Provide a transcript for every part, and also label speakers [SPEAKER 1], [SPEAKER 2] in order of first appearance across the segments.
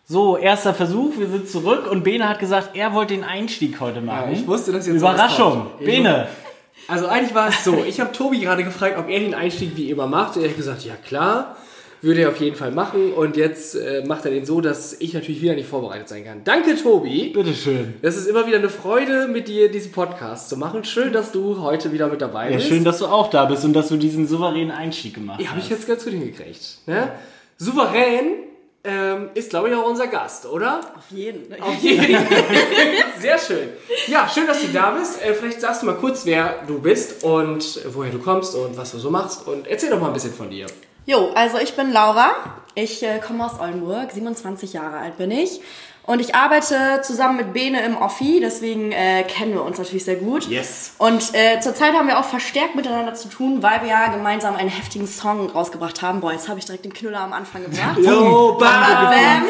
[SPEAKER 1] So, erster Versuch, wir sind zurück und Bene hat gesagt, er wollte den Einstieg heute machen.
[SPEAKER 2] Ja, ich wusste, dass jetzt
[SPEAKER 1] Überraschung, Bene.
[SPEAKER 2] Also eigentlich war es so, ich habe Tobi gerade gefragt, ob er den Einstieg wie immer macht. Er hat gesagt, ja klar, würde er auf jeden Fall machen. Und jetzt macht er den so, dass ich natürlich wieder nicht vorbereitet sein kann. Danke, Tobi.
[SPEAKER 1] Bitteschön.
[SPEAKER 2] Es ist immer wieder eine Freude, mit dir diesen Podcast zu machen. Schön, dass du heute wieder mit dabei bist.
[SPEAKER 1] Ja, schön, dass du auch da bist und dass du diesen souveränen Einstieg gemacht hast.
[SPEAKER 2] Ja, habe ich jetzt ganz gut hingekriegt. Ne? Souverän ist, glaube ich, auch unser Gast, oder?
[SPEAKER 3] Auf jeden.
[SPEAKER 2] Auf jeden. Sehr schön. Ja, schön, dass du da bist. Vielleicht sagst du mal kurz, wer du bist und woher du kommst und was du so machst. Und erzähl doch mal ein bisschen von dir.
[SPEAKER 3] Jo, also ich bin Laura. Ich komme aus Oldenburg. 27 Jahre alt bin ich. Und ich arbeite zusammen mit Bene im Offi, deswegen kennen wir uns natürlich sehr gut.
[SPEAKER 2] Yes.
[SPEAKER 3] Und zurzeit haben wir auch verstärkt miteinander zu tun, weil wir ja gemeinsam einen heftigen Song rausgebracht haben. Boah, jetzt habe ich direkt den Knüller am Anfang gebracht.
[SPEAKER 2] Yo, bam.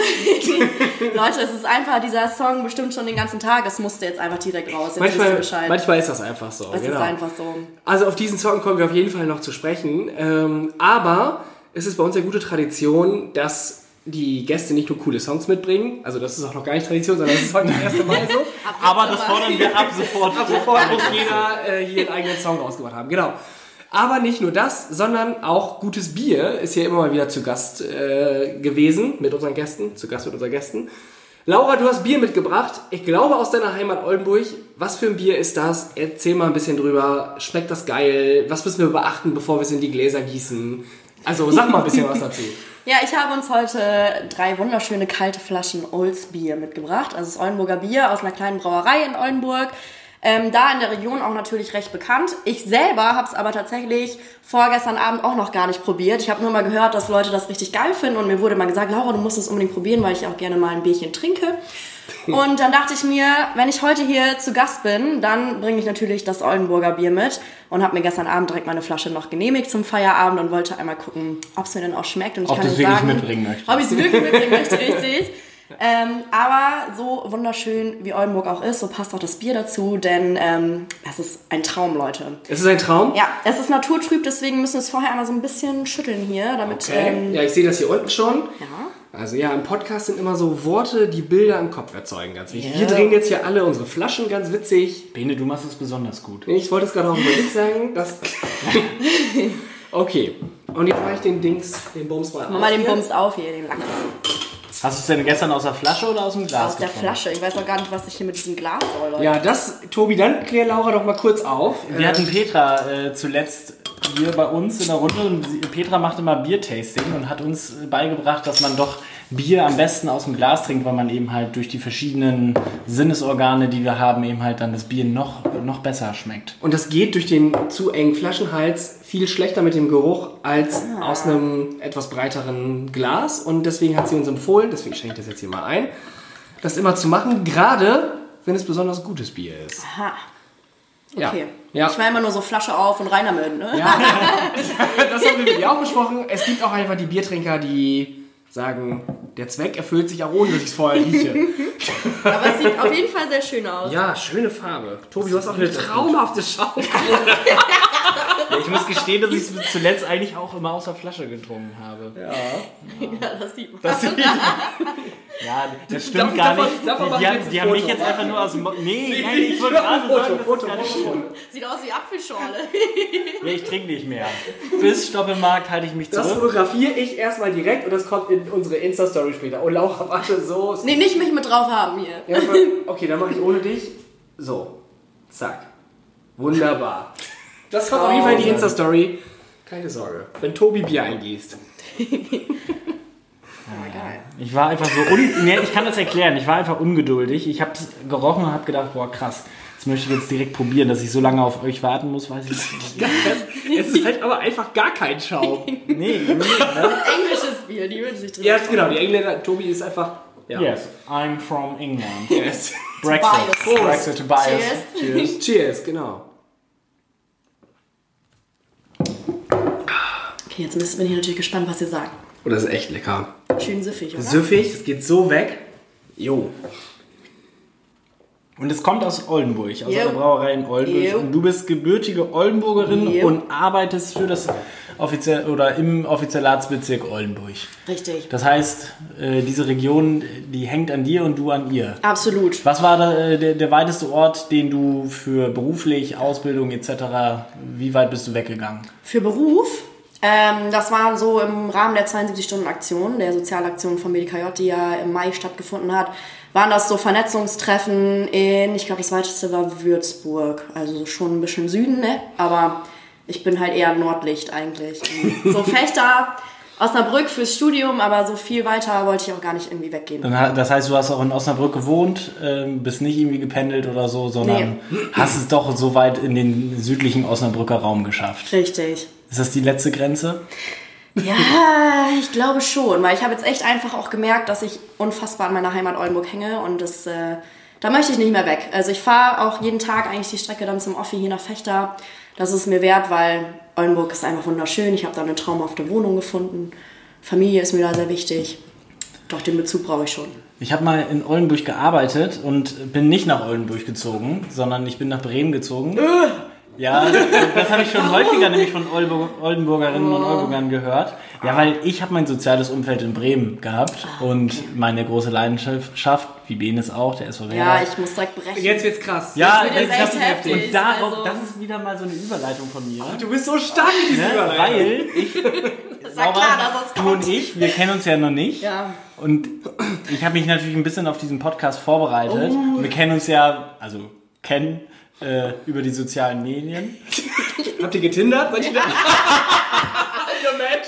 [SPEAKER 3] Leute, es ist einfach dieser Song bestimmt schon den ganzen Tag. Es musste jetzt einfach direkt raus. Jetzt wisst ihr Bescheid.
[SPEAKER 2] Manchmal ist das einfach so.
[SPEAKER 3] Es ist einfach so.
[SPEAKER 2] Also auf diesen Song kommen wir auf jeden Fall noch zu sprechen. Aber es ist bei uns ja gute Tradition, dass die Gäste nicht nur coole Songs mitbringen. Also das ist auch noch gar nicht Tradition, sondern das ist heute das erste Mal so.
[SPEAKER 1] Aber das fordern wir ab sofort.
[SPEAKER 2] Ab sofort muss jeder hier einen eigenen Song rausgebracht haben. Genau. Aber nicht nur das, sondern auch gutes Bier ist hier immer mal wieder zu Gast gewesen mit unseren Gästen. Zu Gast mit unseren Gästen. Laura, du hast Bier mitgebracht. Ich glaube aus deiner Heimat Oldenburg. Was für ein Bier ist das? Erzähl mal ein bisschen drüber. Schmeckt das geil? Was müssen wir beachten, bevor wir es in die Gläser gießen? Also sag mal ein bisschen was dazu.
[SPEAKER 3] Ja, ich habe uns heute 3 wunderschöne kalte Flaschen Olds Bier mitgebracht. Also das Oldenburger Bier aus einer kleinen Brauerei in Oldenburg. Da in der Region auch natürlich recht bekannt. Ich selber habe es aber tatsächlich vorgestern Abend auch noch gar nicht probiert. Ich habe nur mal gehört, dass Leute das richtig geil finden und mir wurde mal gesagt, Laura, du musst es unbedingt probieren, weil ich auch gerne mal ein Bierchen trinke. Und dann dachte ich mir, wenn ich heute hier zu Gast bin, dann bringe ich natürlich das Oldenburger Bier mit und habe mir gestern Abend direkt meine Flasche noch genehmigt zum Feierabend und wollte einmal gucken, ob es mir denn auch schmeckt. Und ich
[SPEAKER 1] ob du es wirklich mitbringen möchtest.
[SPEAKER 3] Ob ich es wirklich mitbringen möchte, richtig. Aber so wunderschön wie Oldenburg auch ist, so passt auch das Bier dazu, denn es ist ein Traum, Leute.
[SPEAKER 2] Es ist ein Traum?
[SPEAKER 3] Ja, es ist naturtrüb, deswegen müssen wir es vorher einmal so ein bisschen schütteln hier, damit...
[SPEAKER 2] Okay. Ja, ich sehe das hier unten schon.
[SPEAKER 3] Ja.
[SPEAKER 2] Also ja, im Podcast sind immer so Worte, die Bilder im Kopf erzeugen, ganz wichtig.
[SPEAKER 3] Ja.
[SPEAKER 2] Wir drehen jetzt hier alle unsere Flaschen, ganz witzig.
[SPEAKER 1] Bene, du machst es besonders gut.
[SPEAKER 2] Ich wollte es gerade auch über dich sagen. Okay, und jetzt mache ich den Bums mal auf.
[SPEAKER 3] Mach mal den Bums auf hier, den Lachs.
[SPEAKER 1] Hast du es denn gestern aus der Flasche oder aus dem Glas
[SPEAKER 3] Aus der
[SPEAKER 1] getrunken?
[SPEAKER 3] Flasche. Ich weiß auch gar nicht, was ich hier mit diesem Glas soll, Leute.
[SPEAKER 2] Ja, Tobi, dann klär Laura doch mal kurz auf.
[SPEAKER 1] Wir hatten Petra zuletzt hier bei uns in der Runde und Petra macht immer Biertasting und hat uns beigebracht, dass man doch Bier am besten aus dem Glas trinkt, weil man eben halt durch die verschiedenen Sinnesorgane, die wir haben, eben halt dann das Bier noch besser schmeckt.
[SPEAKER 2] Und das geht durch den zu engen Flaschenhals viel schlechter mit dem Geruch als aus einem etwas breiteren Glas. Und deswegen hat sie uns empfohlen, deswegen schenke ich das jetzt hier mal ein, das immer zu machen, gerade wenn es besonders gutes Bier ist.
[SPEAKER 3] Aha.
[SPEAKER 2] Ja.
[SPEAKER 3] Okay.
[SPEAKER 2] Ja.
[SPEAKER 3] Ich war immer nur so Flasche auf und rein damit, ne?
[SPEAKER 2] Ja, das haben wir mit dir auch besprochen. Es gibt auch einfach die Biertrinker, die sagen, der Zweck erfüllt sich auch ohne, dass ich es vorher rieche.
[SPEAKER 3] Aber es sieht auf jeden Fall sehr schön aus.
[SPEAKER 2] Ja, schöne Farbe. Tobi, du hast auch eine traumhafte Schaumkrone.
[SPEAKER 1] Ja, ich muss gestehen, dass ich es zuletzt eigentlich auch immer aus der Flasche getrunken habe.
[SPEAKER 3] Ja, das sieht man.
[SPEAKER 1] Ja, das stimmt gar nicht. Die haben mich jetzt einfach nur aus dem... Nee, nein, ich wollte gerade sagen, das ist gar nicht schlimm.
[SPEAKER 3] Sieht aus wie Apfelschorle.
[SPEAKER 1] Nee, ich trinke nicht mehr. Bis Stoppelmarkt halte ich mich
[SPEAKER 2] Das
[SPEAKER 1] zurück.
[SPEAKER 2] fotografiere ich erstmal direkt und das kommt in unsere Insta-Story später. Oh, Laura, warte, so.
[SPEAKER 3] Nee, nicht mich mit drauf haben hier.
[SPEAKER 2] Ja, okay, dann mache ich ohne dich. So. Zack. Wunderbar. Das kommt auf jeden Fall in die Insta-Story. Keine Sorge. Wenn Tobi Bier eingießt.
[SPEAKER 1] Ich war einfach so... ich kann das erklären. Ich war einfach ungeduldig. Ich habe es gerochen und habe gedacht, boah, krass. Das möchte ich jetzt direkt probieren, dass ich so lange auf euch warten muss, weiß ich nicht.
[SPEAKER 2] Es ist halt aber einfach gar kein Schaum.
[SPEAKER 1] Nee.
[SPEAKER 3] Englisches Bier, die würden sich drin.
[SPEAKER 2] Ja, genau, die Engländer, Tobi ist einfach... Ja.
[SPEAKER 1] Yes, I'm from England.
[SPEAKER 2] Yes.
[SPEAKER 1] Brexit.
[SPEAKER 3] Tobias.
[SPEAKER 1] Brexit, Tobias.
[SPEAKER 3] Cheers.
[SPEAKER 2] Cheers, genau.
[SPEAKER 3] Okay, jetzt bin ich natürlich gespannt, was ihr sagt.
[SPEAKER 2] Oh, das ist echt lecker.
[SPEAKER 3] Schön süffig, oder?
[SPEAKER 2] Süffig, es geht so weg. Jo.
[SPEAKER 1] Und es kommt aus Oldenburg, aus
[SPEAKER 3] Jo.
[SPEAKER 1] einer Brauerei in Oldenburg.
[SPEAKER 3] Jo.
[SPEAKER 1] Und du bist gebürtige Oldenburgerin
[SPEAKER 3] Jo.
[SPEAKER 1] und arbeitest für das offiziell oder im Offizialatsbezirk Oldenburg.
[SPEAKER 3] Richtig.
[SPEAKER 1] Das heißt, diese Region, die hängt an dir und du an ihr.
[SPEAKER 3] Absolut.
[SPEAKER 1] Was war der weiteste Ort, den du für beruflich, Ausbildung etc., wie weit bist du weggegangen?
[SPEAKER 3] Für Beruf, das war so im Rahmen der 72-Stunden-Aktion, der Sozialaktion von BDKJ, die ja im Mai stattgefunden hat, waren das so Vernetzungstreffen ich glaube, das weiteste war Würzburg, also schon ein bisschen Süden, ne? Aber ich bin halt eher Nordlicht eigentlich. So Fechter, Osnabrück fürs Studium, aber so viel weiter wollte ich auch gar nicht irgendwie weggehen.
[SPEAKER 1] Das heißt, du hast auch in Osnabrück gewohnt, bist nicht irgendwie gependelt oder so, sondern hast es doch so weit in den südlichen Osnabrücker Raum geschafft.
[SPEAKER 3] Richtig.
[SPEAKER 1] Ist das die letzte Grenze?
[SPEAKER 3] Ja, ich glaube schon, weil ich habe jetzt echt einfach auch gemerkt, dass ich unfassbar an meiner Heimat Oldenburg hänge und da möchte ich nicht mehr weg. Also ich fahre auch jeden Tag eigentlich die Strecke dann zum Offi hier nach Vechta. Das ist mir wert, weil Oldenburg ist einfach wunderschön. Ich habe da eine traumhafte Wohnung gefunden. Familie ist mir da sehr wichtig. Doch den Bezug brauche ich schon. Ich
[SPEAKER 1] habe mal in Oldenburg gearbeitet und bin nicht nach Oldenburg gezogen, sondern ich bin nach Bremen gezogen. Ja, das habe ich schon häufiger nämlich von Oldenburgerinnen und Oldenburgern gehört. Ja, weil ich habe mein soziales Umfeld in Bremen gehabt und meine große Leidenschaft, wie Benes auch, der SV Werder.
[SPEAKER 3] Ja, ich muss direkt brechen.
[SPEAKER 2] Jetzt wird's krass.
[SPEAKER 1] Ja,
[SPEAKER 3] jetzt echt heftig.
[SPEAKER 1] Und das ist wieder mal so eine Überleitung von mir.
[SPEAKER 2] Du bist so stark in dieser Überleitung.
[SPEAKER 1] Weil ich,
[SPEAKER 3] Sag klar, dass das
[SPEAKER 1] du und ich, wir kennen uns ja noch nicht.
[SPEAKER 3] Ja.
[SPEAKER 1] Und ich habe mich natürlich ein bisschen auf diesen Podcast vorbereitet. Wir kennen uns ja, über die sozialen Medien.
[SPEAKER 2] Habt ihr getindert? Seid ihr da? Ihr Mensch!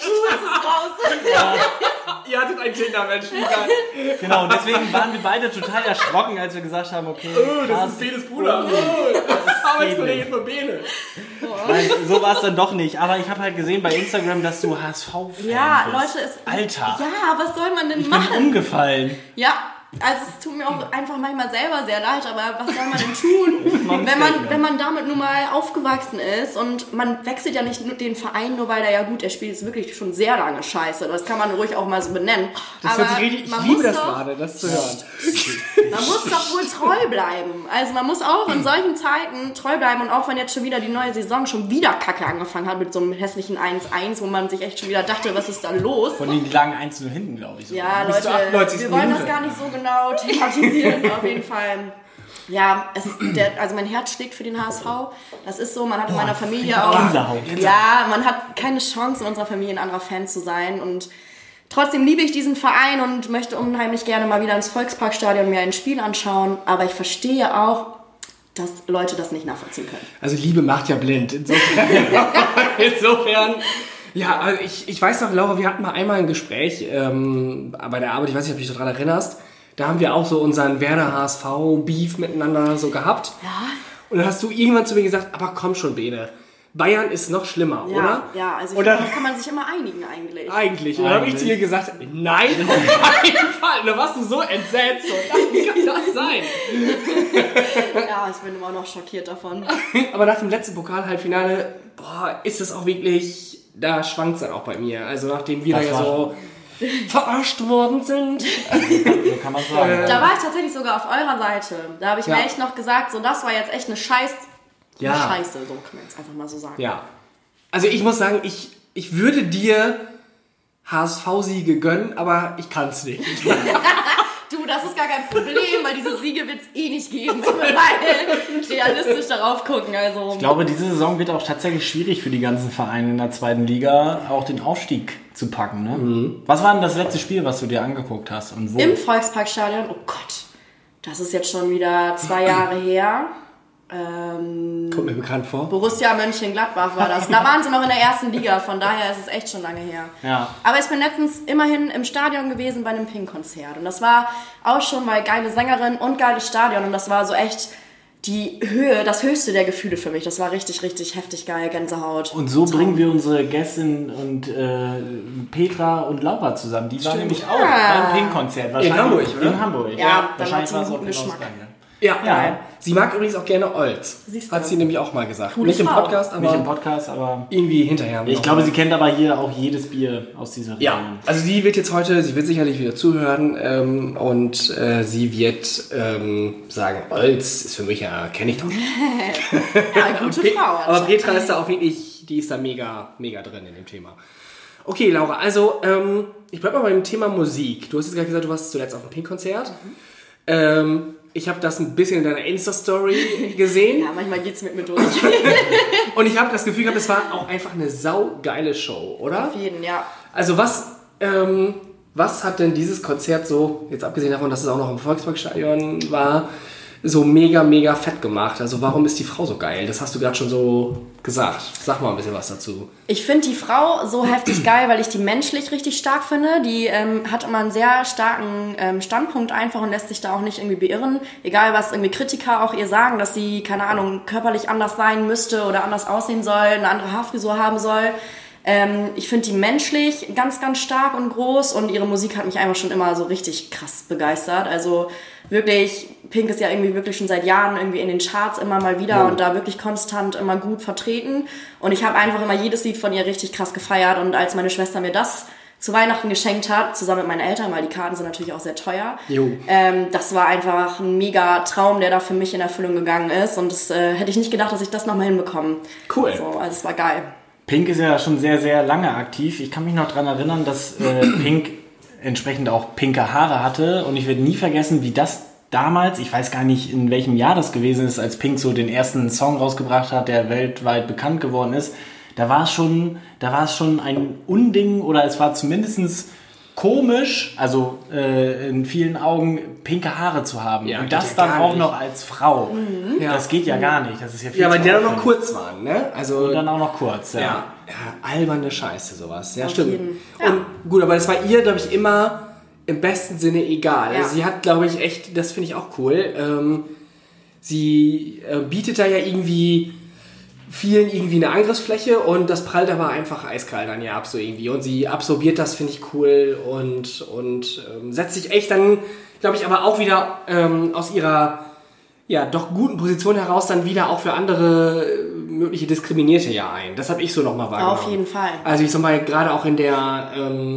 [SPEAKER 3] Ja.
[SPEAKER 2] Ihr hattet ein Tinder-Mensch.
[SPEAKER 1] Genau, und deswegen waren wir beide total erschrocken, als wir gesagt haben, okay,
[SPEAKER 2] das ist Benes Bruder. Das ist Arbeitskollege von Bene.
[SPEAKER 1] Nein, so war es dann doch nicht. Aber ich habe halt gesehen bei Instagram, dass du HSV-Fan bist.
[SPEAKER 3] Ja, Leute,
[SPEAKER 1] Alter.
[SPEAKER 3] Ja, was soll man denn
[SPEAKER 1] Ich
[SPEAKER 3] machen?
[SPEAKER 1] bin umgefallen.
[SPEAKER 3] Ja, also es tut mir auch einfach manchmal selber sehr leid, aber was soll man denn tun, wenn man damit nun mal aufgewachsen ist und man wechselt ja nicht nur den Verein, nur weil er spielt jetzt wirklich schon sehr lange Scheiße. Das kann man ruhig auch mal so benennen.
[SPEAKER 2] Das hört sich richtig, ich liebe das gerade, das zu hören.
[SPEAKER 3] Man muss doch wohl treu bleiben. Also man muss auch in solchen Zeiten treu bleiben und auch wenn jetzt schon wieder die neue Saison schon wieder Kacke angefangen hat mit so einem hässlichen 1-1, wo man sich echt schon wieder dachte, was ist da los?
[SPEAKER 1] Von denen, die lagen 1-0 hinten, glaube ich. So.
[SPEAKER 3] Ja, Leute, wir wollen das gar nicht so genau thematisieren, auf jeden Fall. Ja, also mein Herz schlägt für den HSV. Das ist so, man hat in meiner Familie auch... Ja, man hat keine Chance in unserer Familie ein anderer Fan zu sein und trotzdem liebe ich diesen Verein und möchte unheimlich gerne mal wieder ins Volksparkstadion mir ein Spiel anschauen, aber ich verstehe auch, dass Leute das nicht nachvollziehen können.
[SPEAKER 2] Also Liebe macht ja blind, insofern. Ja, also ich weiß noch, Laura, wir hatten mal einmal ein Gespräch bei der Arbeit, ich weiß nicht, ob du dich daran erinnerst, da haben wir auch so unseren Werder-HSV-Beef miteinander so gehabt.
[SPEAKER 3] Ja.
[SPEAKER 2] Und dann hast du irgendwann zu mir gesagt, aber komm schon, Bene, Bayern ist noch schlimmer, oder?
[SPEAKER 3] Ja, also
[SPEAKER 2] und dann,
[SPEAKER 3] darauf kann man sich immer einigen eigentlich.
[SPEAKER 2] Eigentlich. Und dann habe ich zu dir gesagt, nein, auf keinen Fall. Und dann warst du so entsetzt. Und wie kann das sein?
[SPEAKER 3] Ja, ich bin immer noch schockiert davon.
[SPEAKER 2] Aber nach dem letzten Pokal-Halbfinale, ist es auch wirklich, da schwankt es dann auch bei mir. Also nachdem wir da ja so verarscht worden sind.
[SPEAKER 1] So kann man sagen.
[SPEAKER 3] Da war ich tatsächlich sogar auf eurer Seite. Da habe ich mir echt noch gesagt, so das war jetzt echt eine Scheiße, so kann man jetzt einfach mal so sagen.
[SPEAKER 2] Ja. Also ich muss sagen, ich würde dir HSV-Siege gönnen, aber ich kann es nicht.
[SPEAKER 3] Du, das ist gar kein Problem, weil diese Siege wird es eh nicht geben. Weil realistisch darauf gucken. Also.
[SPEAKER 1] Ich glaube, diese Saison wird auch tatsächlich schwierig für die ganzen Vereine in der zweiten Liga, auch den Aufstieg zu packen. Ne? Mhm. Was war denn das letzte Spiel, was du dir angeguckt hast und wo?
[SPEAKER 3] Im Volksparkstadion. Oh Gott, das ist jetzt schon wieder 2 Jahre her.
[SPEAKER 2] Kommt mir bekannt vor.
[SPEAKER 3] Borussia Mönchengladbach war das. Da waren sie noch in der ersten Liga, von daher ist es echt schon lange her.
[SPEAKER 1] Ja.
[SPEAKER 3] Aber ich bin letztens immerhin im Stadion gewesen bei einem Pink-Konzert. Und das war auch schon mal geile Sängerin und geiles Stadion. Und das war so echt das höchste der Gefühle für mich. Das war richtig, richtig heftig geil, Gänsehaut.
[SPEAKER 1] Und so bringen wir unsere Gästin und Petra und Laura zusammen. Die waren nämlich auch beim Pink-Konzert.
[SPEAKER 2] In Hamburg, oder?
[SPEAKER 1] In Hamburg.
[SPEAKER 3] Ja,
[SPEAKER 1] wahrscheinlich war es auch
[SPEAKER 3] Geschmack.
[SPEAKER 2] Ja. Sie mag übrigens auch gerne Olds. Hat sie nämlich auch mal gesagt.
[SPEAKER 3] Coole
[SPEAKER 2] Nicht im
[SPEAKER 3] Frau.
[SPEAKER 2] Podcast, aber irgendwie hinterher.
[SPEAKER 1] Ich glaube, sie kennt aber hier auch jedes Bier aus dieser Region.
[SPEAKER 2] Ja, also sie wird sicherlich wieder zuhören und sie wird sagen, Olds ist für mich kenne ich doch.
[SPEAKER 3] Ja, gute Frau.
[SPEAKER 2] Aber Petra ist da auch wirklich die ist da mega, mega drin in dem Thema. Okay, Laura, also ich bleib mal beim Thema Musik. Du hast jetzt gerade gesagt, du warst zuletzt auf einem Pink-Konzert. Ich habe das ein bisschen in deiner Insta-Story gesehen.
[SPEAKER 3] Ja, manchmal geht's mit mir durch.
[SPEAKER 2] Und ich habe das Gefühl gehabt, es war auch einfach eine saugeile Show, oder?
[SPEAKER 3] Auf jeden, ja.
[SPEAKER 2] Also was hat denn dieses Konzert so, jetzt abgesehen davon, dass es auch noch im Volksparkstadion war, so mega, mega fett gemacht? Also warum ist die Frau so geil? Das hast du gerade schon so gesagt. Sag mal ein bisschen was dazu.
[SPEAKER 3] Ich finde die Frau so heftig geil, weil ich die menschlich richtig stark finde. Die hat immer einen sehr starken Standpunkt einfach und lässt sich da auch nicht irgendwie beirren. Egal, was irgendwie Kritiker auch ihr sagen, dass sie, keine Ahnung, körperlich anders sein müsste oder anders aussehen soll, eine andere Haarfrisur haben soll. Ich finde die menschlich ganz, ganz stark und groß und ihre Musik hat mich einfach schon immer so richtig krass begeistert. Also wirklich, Pink ist ja irgendwie wirklich schon seit Jahren irgendwie in den Charts immer mal wieder und da wirklich konstant immer gut vertreten. Und ich habe einfach immer jedes Lied von ihr richtig krass gefeiert und als meine Schwester mir das zu Weihnachten geschenkt hat, zusammen mit meinen Eltern, weil die Karten sind natürlich auch sehr teuer. Das war einfach ein mega Traum, der da für mich in Erfüllung gegangen ist und das hätte ich nicht gedacht, dass ich das nochmal hinbekomme.
[SPEAKER 2] Cool.
[SPEAKER 3] So, also es war geil.
[SPEAKER 1] Pink ist ja schon sehr, sehr lange aktiv. Ich kann mich noch daran erinnern, dass Pink entsprechend auch pinke Haare hatte. Und ich werde nie vergessen, wie das damals, ich weiß gar nicht, in welchem Jahr das gewesen ist, als Pink so den ersten Song rausgebracht hat, der weltweit bekannt geworden ist. Da war es schon ein Unding oder es war zumindest komisch, also in vielen Augen pinke Haare zu haben.
[SPEAKER 2] Ja,
[SPEAKER 1] und das
[SPEAKER 2] ja
[SPEAKER 1] dann auch noch als Frau. Ja. Das geht ja gar nicht. Das ist ja viel
[SPEAKER 2] aber
[SPEAKER 1] zu
[SPEAKER 2] die dann auch
[SPEAKER 1] aufwendig.
[SPEAKER 2] noch kurz waren, ne? Also,
[SPEAKER 1] Und dann auch noch kurz,
[SPEAKER 2] ja, alberne Scheiße sowas. Ja,
[SPEAKER 3] Auf
[SPEAKER 2] stimmt.
[SPEAKER 3] jeden. Ja.
[SPEAKER 2] Und gut, aber das war ihr, glaube ich, immer im besten Sinne egal.
[SPEAKER 3] Ja.
[SPEAKER 2] Also sie hat, glaube ich, echt, das finde ich auch cool, sie bietet da ja irgendwie vielen irgendwie eine Angriffsfläche und das prallt aber einfach eiskalt an ihr ab so irgendwie und sie absorbiert das, finde ich cool und setzt sich echt dann, glaube ich, aber auch wieder aus ihrer ja doch guten Position heraus dann wieder auch für andere mögliche Diskriminierte ja ein. Das habe ich so nochmal wahrgenommen.
[SPEAKER 3] Auf jeden Fall.
[SPEAKER 2] Also ich sag mal, gerade auch in der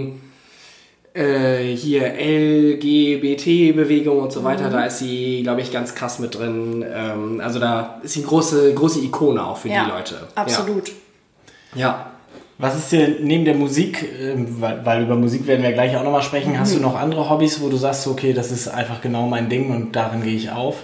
[SPEAKER 2] hier LGBT-Bewegung und so weiter, da ist sie, glaube ich, ganz krass mit drin. Also da ist sie eine große Ikone auch für die Leute.
[SPEAKER 3] Absolut.
[SPEAKER 2] Ja.
[SPEAKER 1] Was ist dir neben der Musik, weil über Musik werden wir gleich auch nochmal sprechen, hast du noch andere Hobbys, wo du sagst, okay, das ist einfach genau mein Ding und darin gehe ich auf?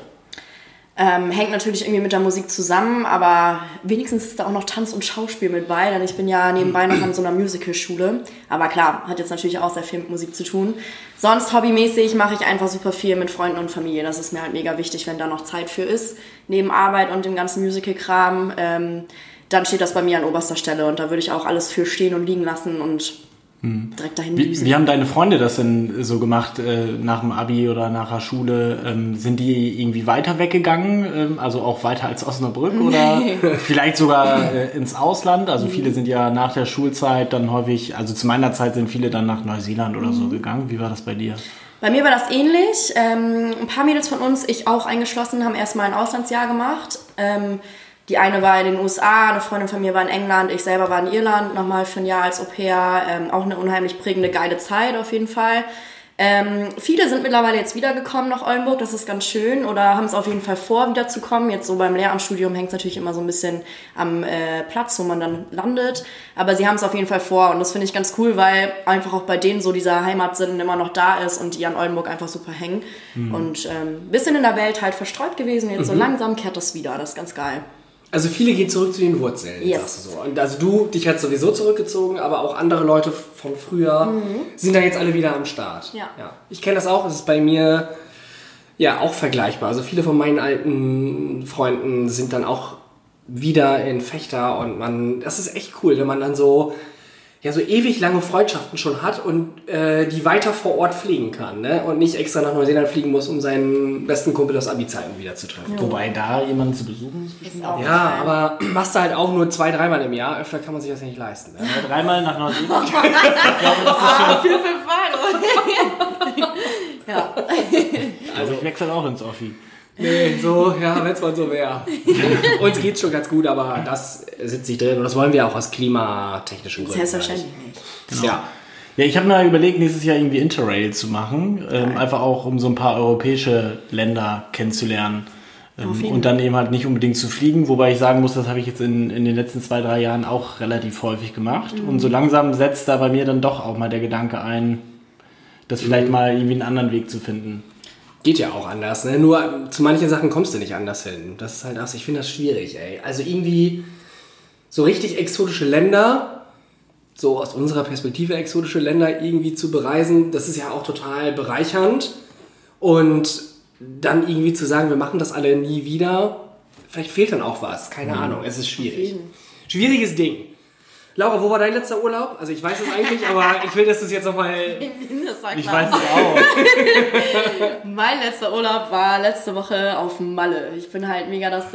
[SPEAKER 3] Hängt natürlich irgendwie mit der Musik zusammen, aber wenigstens ist da auch noch Tanz und Schauspiel mit bei, denn ich bin ja nebenbei noch an so einer Musicalschule. Aber klar, hat jetzt natürlich auch sehr viel mit Musik zu tun. Sonst hobbymäßig mache ich einfach super viel mit Freunden und Familie. Das ist mir halt mega wichtig, wenn da noch Zeit für ist. Neben Arbeit und dem ganzen Musical-Kram, dann steht das bei mir an oberster Stelle und da würde ich auch alles für stehen und liegen lassen und direkt dahin düsen.
[SPEAKER 1] Wie haben deine Freunde das denn so gemacht nach dem Abi oder nach der Schule? Sind die irgendwie weiter weggegangen, also auch weiter als Osnabrück oder vielleicht sogar ins Ausland? Also viele sind ja nach der Schulzeit dann häufig, also zu meiner Zeit sind viele dann nach Neuseeland oder so gegangen. Wie war das bei dir?
[SPEAKER 3] Bei mir war das ähnlich. Ein paar Mädels von uns, ich auch eingeschlossen, haben erstmal ein Auslandsjahr gemacht. Die eine war in den USA, eine Freundin von mir war in England, ich selber war in Irland, nochmal für ein Jahr als Au-pair. Auch eine unheimlich prägende, geile Zeit auf jeden Fall. Viele sind mittlerweile jetzt wiedergekommen nach Oldenburg, das ist ganz schön, oder haben es auf jeden Fall vor, wiederzukommen. Jetzt so beim Lehramtsstudium hängt es natürlich immer so ein bisschen am Platz, wo man dann landet. Aber sie haben es auf jeden Fall vor und das finde ich ganz cool, weil einfach auch bei denen so dieser Heimatsinn immer noch da ist und die an Oldenburg einfach super hängen. Und bisschen in der Welt halt verstreut gewesen, jetzt so langsam kehrt das wieder, das ist ganz geil.
[SPEAKER 2] Also viele gehen zurück zu den Wurzeln, sagst du so. Und also dich hat sowieso zurückgezogen, aber auch andere Leute von früher sind da jetzt alle wieder am Start.
[SPEAKER 3] Ja.
[SPEAKER 2] Ich kenne das auch, es ist bei mir ja auch vergleichbar. Also viele von meinen alten Freunden sind dann auch wieder in Vechta und das ist echt cool, wenn man dann so ewig lange Freundschaften schon hat und die weiter vor Ort pflegen kann, ne? Und nicht extra nach Neuseeland fliegen muss, um seinen besten Kumpel aus Abi-Zeiten wieder zu treffen.
[SPEAKER 3] Ja.
[SPEAKER 1] Wobei da jemanden zu besuchen ist bestimmt auch.
[SPEAKER 2] Ja, aber machst du halt auch nur 2-3 Mal im Jahr. Öfter kann man sich das ja nicht leisten. Ne?
[SPEAKER 1] Ja, 3 nach Neuseeland. Ich glaube, das ist schon.
[SPEAKER 3] Viel Ja.
[SPEAKER 1] Also ich wechsle auch ins Offi.
[SPEAKER 2] Nee, wenn es mal so wäre. Uns geht's schon ganz gut, aber das sitzt sich drin und das wollen wir auch aus klimatechnischen Gründen.
[SPEAKER 3] Selbstverständlich nicht.
[SPEAKER 1] Genau. Ja, ich habe mir überlegt, nächstes Jahr irgendwie Interrail zu machen. Einfach auch, um so ein paar europäische Länder kennenzulernen. Und dann eben halt nicht unbedingt zu fliegen, wobei ich sagen muss, das habe ich jetzt in den letzten 2-3 Jahren auch relativ häufig gemacht. Und so langsam setzt da bei mir dann doch auch mal der Gedanke ein, das vielleicht mal irgendwie einen anderen Weg zu finden.
[SPEAKER 2] Geht ja auch anders, ne? Nur zu manchen Sachen kommst du nicht anders hin. Das ist halt auch, ich finde das schwierig, ey. Also irgendwie so richtig exotische Länder, so aus unserer Perspektive exotische Länder irgendwie zu bereisen, das ist ja auch total bereichernd. Und dann irgendwie zu sagen, wir machen das alle nie wieder, vielleicht fehlt dann auch was. Keine Ahnung, es ist schwierig. Schwieriges Ding. Laura, wo war dein letzter Urlaub? Also ich weiß es eigentlich, aber ich will, dass du es jetzt nochmal...
[SPEAKER 1] Ich weiß es auch.
[SPEAKER 3] Mein letzter Urlaub war letzte Woche auf Malle. Ich bin halt mega das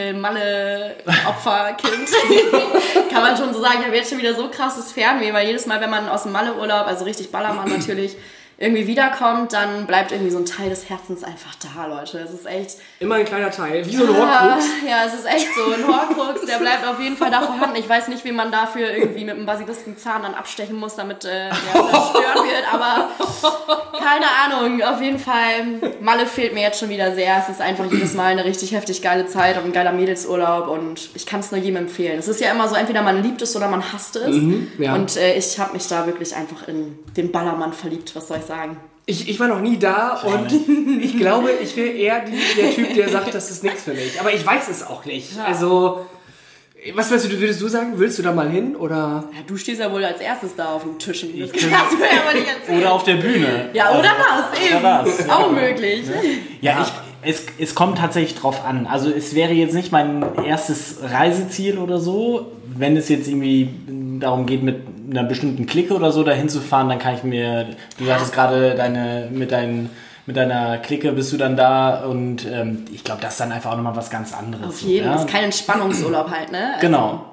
[SPEAKER 3] Insel-Malle-Opferkind. Kann man schon so sagen. Ich habe jetzt schon wieder so krasses Fernweh, weil jedes Mal, wenn man aus dem Malle-Urlaub, also richtig Ballermann natürlich, irgendwie wiederkommt, dann bleibt irgendwie so ein Teil des Herzens einfach da, Leute. Es ist echt...
[SPEAKER 2] Immer ein kleiner Teil, wie so ein Horcrux.
[SPEAKER 3] Ja, es ist echt so ein Horcrux, der bleibt auf jeden Fall da vorhanden. Ich weiß nicht, wie man dafür irgendwie mit einem Basiliskenzahn dann abstechen muss, damit der zerstört wird, aber keine Ahnung. Auf jeden Fall, Malle fehlt mir jetzt schon wieder sehr. Es ist einfach jedes Mal eine richtig heftig geile Zeit und ein geiler Mädelsurlaub und ich kann es nur jedem empfehlen. Es ist ja immer so, entweder man liebt es oder man hasst es.
[SPEAKER 2] Ja.
[SPEAKER 3] Und ich habe mich da wirklich einfach in den Ballermann verliebt, was soll ich sagen.
[SPEAKER 2] Ich war noch nie da und ich glaube, ich wäre eher der Typ, der sagt, das ist nichts für mich. Aber ich weiß es auch nicht. Ja. Also, was würdest du sagen? Willst du da mal hin? Oder?
[SPEAKER 3] Ja, du stehst ja wohl als erstes da auf dem Tisch. Das kannst du ja aber nicht erzählen.
[SPEAKER 1] Oder auf der Bühne.
[SPEAKER 3] Ja, oder das eben. Oder das. Auch möglich.
[SPEAKER 1] Ja, es kommt tatsächlich drauf an. Also es wäre jetzt nicht mein erstes Reiseziel oder so. Wenn es jetzt irgendwie darum geht, mit einer bestimmten Clique oder so dahin zu fahren, dann kann ich mir, du sagtest gerade, mit deiner Clique bist du dann da und ich glaube, das ist dann einfach auch nochmal was ganz anderes.
[SPEAKER 3] Auf jeden Fall, das ist kein Entspannungsurlaub halt, ne? Also,
[SPEAKER 1] genau.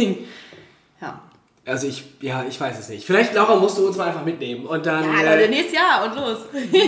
[SPEAKER 3] Ja.
[SPEAKER 2] Also ich weiß es nicht. Vielleicht, Laura, musst du uns mal einfach mitnehmen und dann...
[SPEAKER 3] Ja, Leute, nächstes Jahr und los.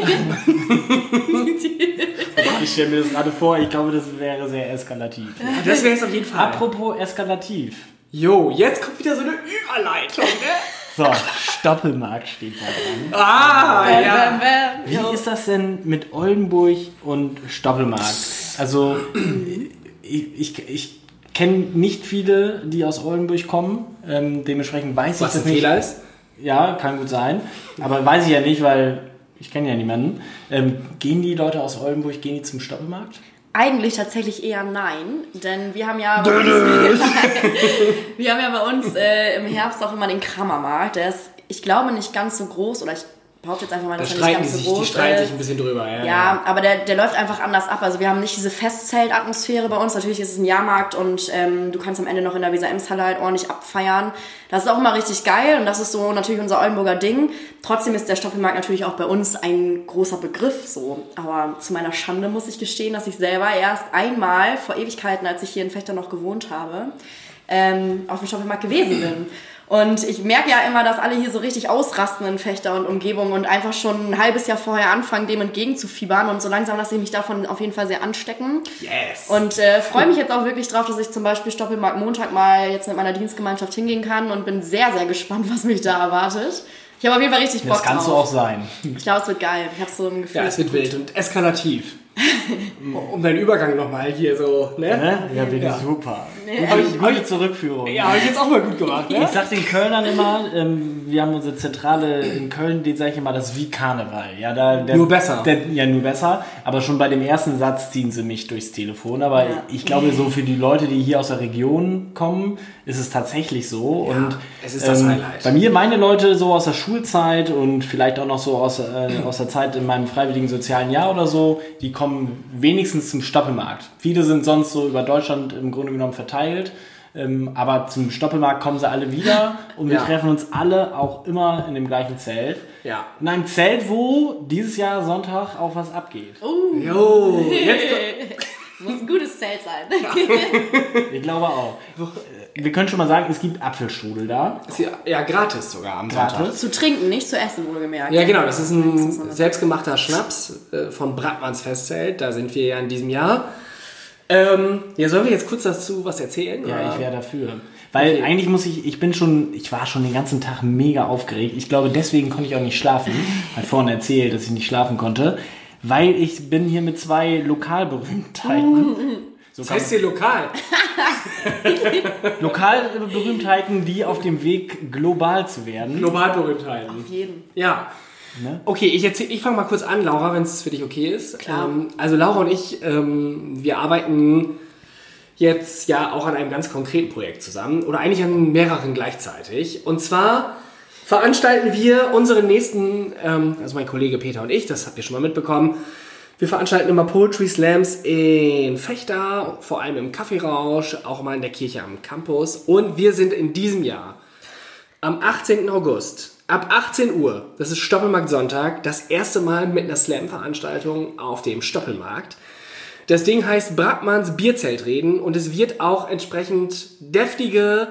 [SPEAKER 1] Ich stelle mir das gerade vor, ich glaube, das wäre sehr eskalativ.
[SPEAKER 2] Ja, das wäre es auf jeden Fall.
[SPEAKER 1] Apropos eskalativ.
[SPEAKER 2] Jo, jetzt kommt wieder so eine Überleitung, ne?
[SPEAKER 1] So, Stoppelmarkt steht da dran.
[SPEAKER 2] Ja.
[SPEAKER 1] Wie ist das denn mit Oldenburg und Stoppelmarkt? Also, ich kenne nicht viele, die aus Oldenburg kommen. Dementsprechend weiß ich das nicht.
[SPEAKER 2] Was ein Fehler ist?
[SPEAKER 1] Ja, kann gut sein. Aber weiß ich ja nicht, weil ich kenne ja niemanden. Gehen die Leute aus Oldenburg, zum Stoppelmarkt?
[SPEAKER 3] Eigentlich tatsächlich eher nein, denn wir haben ja bei uns im Herbst auch immer den Kramermarkt. Der ist, ich glaube, nicht ganz so groß, oder ich behaupte jetzt einfach mal, dass er nicht ganz so groß ist. Die streiten sich
[SPEAKER 2] ein bisschen drüber.
[SPEAKER 3] Ja, aber der läuft einfach anders ab. Also wir haben nicht diese Festzeltatmosphäre bei uns. Natürlich ist es ein Jahrmarkt und du kannst am Ende noch in der Weser-Ems-Halle halt ordentlich abfeiern. Das ist auch immer richtig geil und das ist so natürlich unser Oldenburger Ding. Trotzdem ist der Stoppelmarkt natürlich auch bei uns ein großer Begriff so. Aber zu meiner Schande muss ich gestehen, dass ich selber erst einmal vor Ewigkeiten, als ich hier in Fechter noch gewohnt habe, auf dem Stoppelmarkt gewesen bin. Und ich merke ja immer, dass alle hier so richtig ausrasten in Fechter und Umgebung und einfach schon ein halbes Jahr vorher anfangen, dem entgegenzufiebern. Und so langsam lasse ich mich davon auf jeden Fall sehr anstecken.
[SPEAKER 2] Yes!
[SPEAKER 3] Und freue mich jetzt auch wirklich drauf, dass ich zum Beispiel Stoppelmarkt Montag mal jetzt mit meiner Dienstgemeinschaft hingehen kann und bin sehr, sehr gespannt, was mich da erwartet. Ich habe auf jeden Fall richtig Bock drauf.
[SPEAKER 1] Das kannst du auch sein.
[SPEAKER 3] Ich glaube, es wird geil. Ich habe so ein Gefühl.
[SPEAKER 2] Ja, es wird wild und eskalativ. Um deinen Übergang nochmal hier so, ne?
[SPEAKER 1] Ja, wirklich super. Gute Zurückführung.
[SPEAKER 2] Ja, habe ich jetzt auch mal gut gemacht, ne?
[SPEAKER 1] Ich sag den Kölnern immer, wir haben unsere Zentrale in Köln, den sage ich immer, das ist wie Karneval. Ja,
[SPEAKER 2] nur besser.
[SPEAKER 1] Nur besser. Aber schon bei dem ersten Satz ziehen sie mich durchs Telefon. Aber ich glaube, so für die Leute, die hier aus der Region kommen, ist es tatsächlich so.
[SPEAKER 2] Ja,
[SPEAKER 1] und
[SPEAKER 2] es ist das Highlight.
[SPEAKER 1] Bei mir, meine Leute so aus der Schulzeit und vielleicht auch noch so aus der Zeit in meinem freiwilligen sozialen Jahr oder so, die kommen wenigstens zum Stoppelmarkt. Viele sind sonst so über Deutschland im Grunde genommen verteilt. Aber zum Stoppelmarkt kommen sie alle wieder und wir treffen uns alle auch immer in dem gleichen Zelt.
[SPEAKER 2] Ja.
[SPEAKER 1] In einem Zelt, wo dieses Jahr Sonntag auch was abgeht.
[SPEAKER 2] Jo, jetzt...
[SPEAKER 3] Muss ein gutes Zelt sein.
[SPEAKER 1] Ich glaube auch. Wir können schon mal sagen, es gibt Apfelstrudel da.
[SPEAKER 2] Ja, gratis sogar am Sonntag.
[SPEAKER 3] Zu trinken, nicht zu essen, wohlgemerkt.
[SPEAKER 2] Ja, genau. Das ist ein selbstgemachter Schnaps von Brattmanns Festzelt. Da sind wir ja in diesem Jahr. Sollen wir jetzt kurz dazu was erzählen?
[SPEAKER 1] Ja, ich wäre dafür. Weil eigentlich ich war schon den ganzen Tag mega aufgeregt. Ich glaube, deswegen konnte ich auch nicht schlafen. Hat vorhin erzählt, dass ich nicht schlafen konnte. weil ich bin hier mit 2 Lokalberühmtheiten. So
[SPEAKER 2] Das heißt hier lokal.
[SPEAKER 1] Lokalberühmtheiten, die auf dem Weg global zu werden.
[SPEAKER 2] Globalberühmtheiten.
[SPEAKER 3] Auf jeden.
[SPEAKER 2] Ja.
[SPEAKER 1] Ne?
[SPEAKER 2] Okay, ich fange mal kurz an, Laura, wenn es für dich okay ist.
[SPEAKER 3] Klar.
[SPEAKER 2] Also Laura und ich, wir arbeiten jetzt ja auch an einem ganz konkreten Projekt zusammen oder eigentlich an mehreren gleichzeitig. Und zwar veranstalten wir unseren nächsten, also mein Kollege Peter und ich, das habt ihr schon mal mitbekommen, wir veranstalten immer Poetry Slams in Vechta, vor allem im Kaffeerausch, auch mal in der Kirche am Campus. Und wir sind in diesem Jahr am 18. August ab 18 Uhr, das ist Stoppelmarkt Sonntag, das erste Mal mit einer Slam-Veranstaltung auf dem Stoppelmarkt. Das Ding heißt Brattmanns Bierzeltreden und es wird auch entsprechend deftige,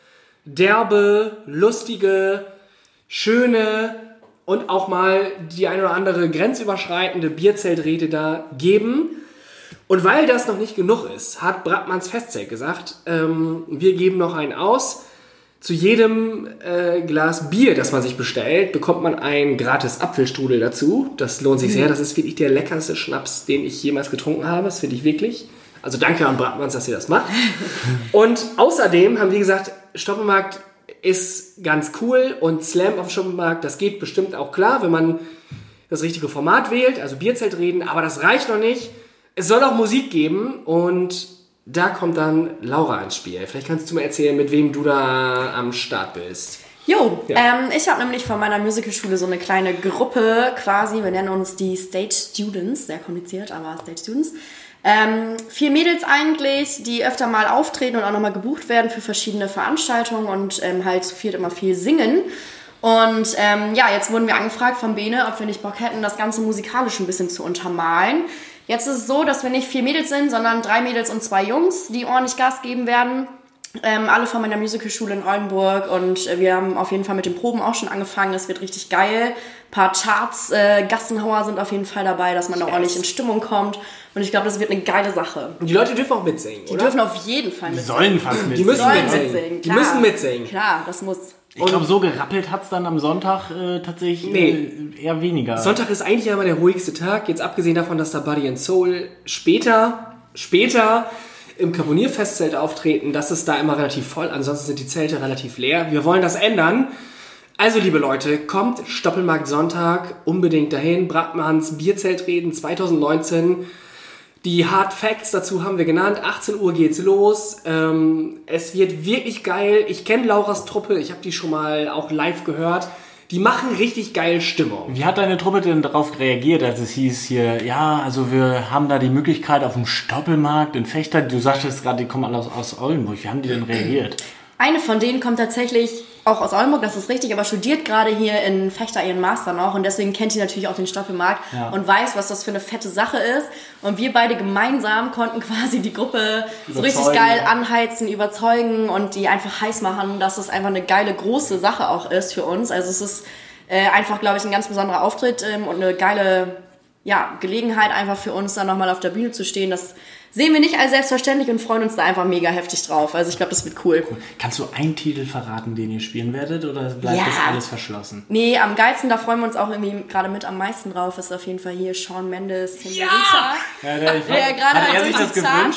[SPEAKER 2] derbe, lustige, schöne und auch mal die eine oder andere grenzüberschreitende Bierzeltrede da geben. Und weil das noch nicht genug ist, hat Brattmanns Festzelt gesagt, wir geben noch einen aus. Zu jedem Glas Bier, das man sich bestellt, bekommt man einen gratis Apfelstrudel dazu. Das lohnt sich sehr. Das ist wirklich der leckerste Schnaps, den ich jemals getrunken habe. Das finde ich wirklich. Also danke an Brattmanns, dass ihr das macht. Und außerdem haben wir gesagt, Stoppelmarkt ist ganz cool und Slam auf dem Stoppelmarkt, das geht bestimmt auch klar, wenn man das richtige Format wählt, also Bierzeltreden. Aber das reicht noch nicht. Es soll auch Musik geben und da kommt dann Laura ins Spiel. Vielleicht kannst du mir erzählen, mit wem du da am Start bist.
[SPEAKER 3] Jo,
[SPEAKER 2] Ja.
[SPEAKER 3] ich habe nämlich von meiner Musicalschule so eine kleine Gruppe quasi, wir nennen uns die Stage Students, sehr kompliziert, aber Stage Students. 4 Mädels eigentlich, die öfter mal auftreten und auch nochmal gebucht werden für verschiedene Veranstaltungen und halt zu viert immer viel singen. Und ja, jetzt wurden wir angefragt von Bene, ob wir nicht Bock hätten, das Ganze musikalisch ein bisschen zu untermalen. Jetzt ist es so, dass wir nicht 4 Mädels sind, sondern 3 Mädels und 2 Jungs, die ordentlich Gas geben werden. Alle von meiner Musicalschule in Oldenburg und wir haben auf jeden Fall mit den Proben auch schon angefangen. Das wird richtig geil. Ein paar Charts, Gassenhauer sind auf jeden Fall dabei, dass man da ordentlich in Stimmung kommt. Und ich glaube, das wird eine geile Sache.
[SPEAKER 2] Und die Leute dürfen auch mitsingen,
[SPEAKER 3] Die
[SPEAKER 2] oder?
[SPEAKER 3] dürfen auf jeden Fall
[SPEAKER 1] Die
[SPEAKER 3] mitsingen.
[SPEAKER 1] sollen fast mit.
[SPEAKER 2] Die müssen
[SPEAKER 3] Sollen
[SPEAKER 2] mitsingen. Die
[SPEAKER 3] klar.
[SPEAKER 2] müssen mitsingen.
[SPEAKER 3] Klar, das muss.
[SPEAKER 1] Ich glaube, so gerappelt hat es dann am Sonntag tatsächlich eher weniger.
[SPEAKER 2] Sonntag ist eigentlich aber der ruhigste Tag, jetzt abgesehen davon, dass da Body and Soul später im Caponnier-Festzelt auftreten. Das ist da immer relativ voll, ansonsten sind die Zelte relativ leer. Wir wollen das ändern. Also, liebe Leute, kommt Stoppelmarkt Sonntag unbedingt dahin. Brattmanns Bierzeltreden 2019. Die Hard Facts dazu haben wir genannt. 18 Uhr geht's los. Es wird wirklich geil. Ich kenne Lauras Truppe. Ich habe die schon mal auch live gehört. Die machen richtig geil Stimmung.
[SPEAKER 1] Wie hat deine Truppe denn darauf reagiert, als es hieß hier, ja, also wir haben da die Möglichkeit auf dem Stoppelmarkt in Vechta, du sagtest gerade, die kommen alle aus Oldenburg, wie haben die denn reagiert?
[SPEAKER 3] Eine von denen kommt tatsächlich auch aus Oldenburg, das ist richtig, aber studiert gerade hier in Vechta ihren Master noch und deswegen kennt sie natürlich auch den Stoppelmarkt und weiß, was das für eine fette Sache ist. Und wir beide gemeinsam konnten quasi die Gruppe so richtig geil anheizen, überzeugen und die einfach heiß machen, dass es einfach eine geile, große Sache auch ist für uns. Also es ist einfach, glaube ich, ein ganz besonderer Auftritt und eine geile Gelegenheit einfach für uns, dann nochmal auf der Bühne zu stehen. Das sehen wir nicht als selbstverständlich und freuen uns da einfach mega heftig drauf. Also ich glaube, das wird cool.
[SPEAKER 1] Kannst du einen Titel verraten, den ihr spielen werdet, oder bleibt das alles verschlossen?
[SPEAKER 3] Nee, am geilsten, da freuen wir uns auch irgendwie gerade mit am meisten drauf, ist auf jeden Fall hier Shawn Mendes, Senorita. Der gerade
[SPEAKER 1] hat er
[SPEAKER 3] durch
[SPEAKER 1] sich das
[SPEAKER 3] die Zart
[SPEAKER 1] gewünscht,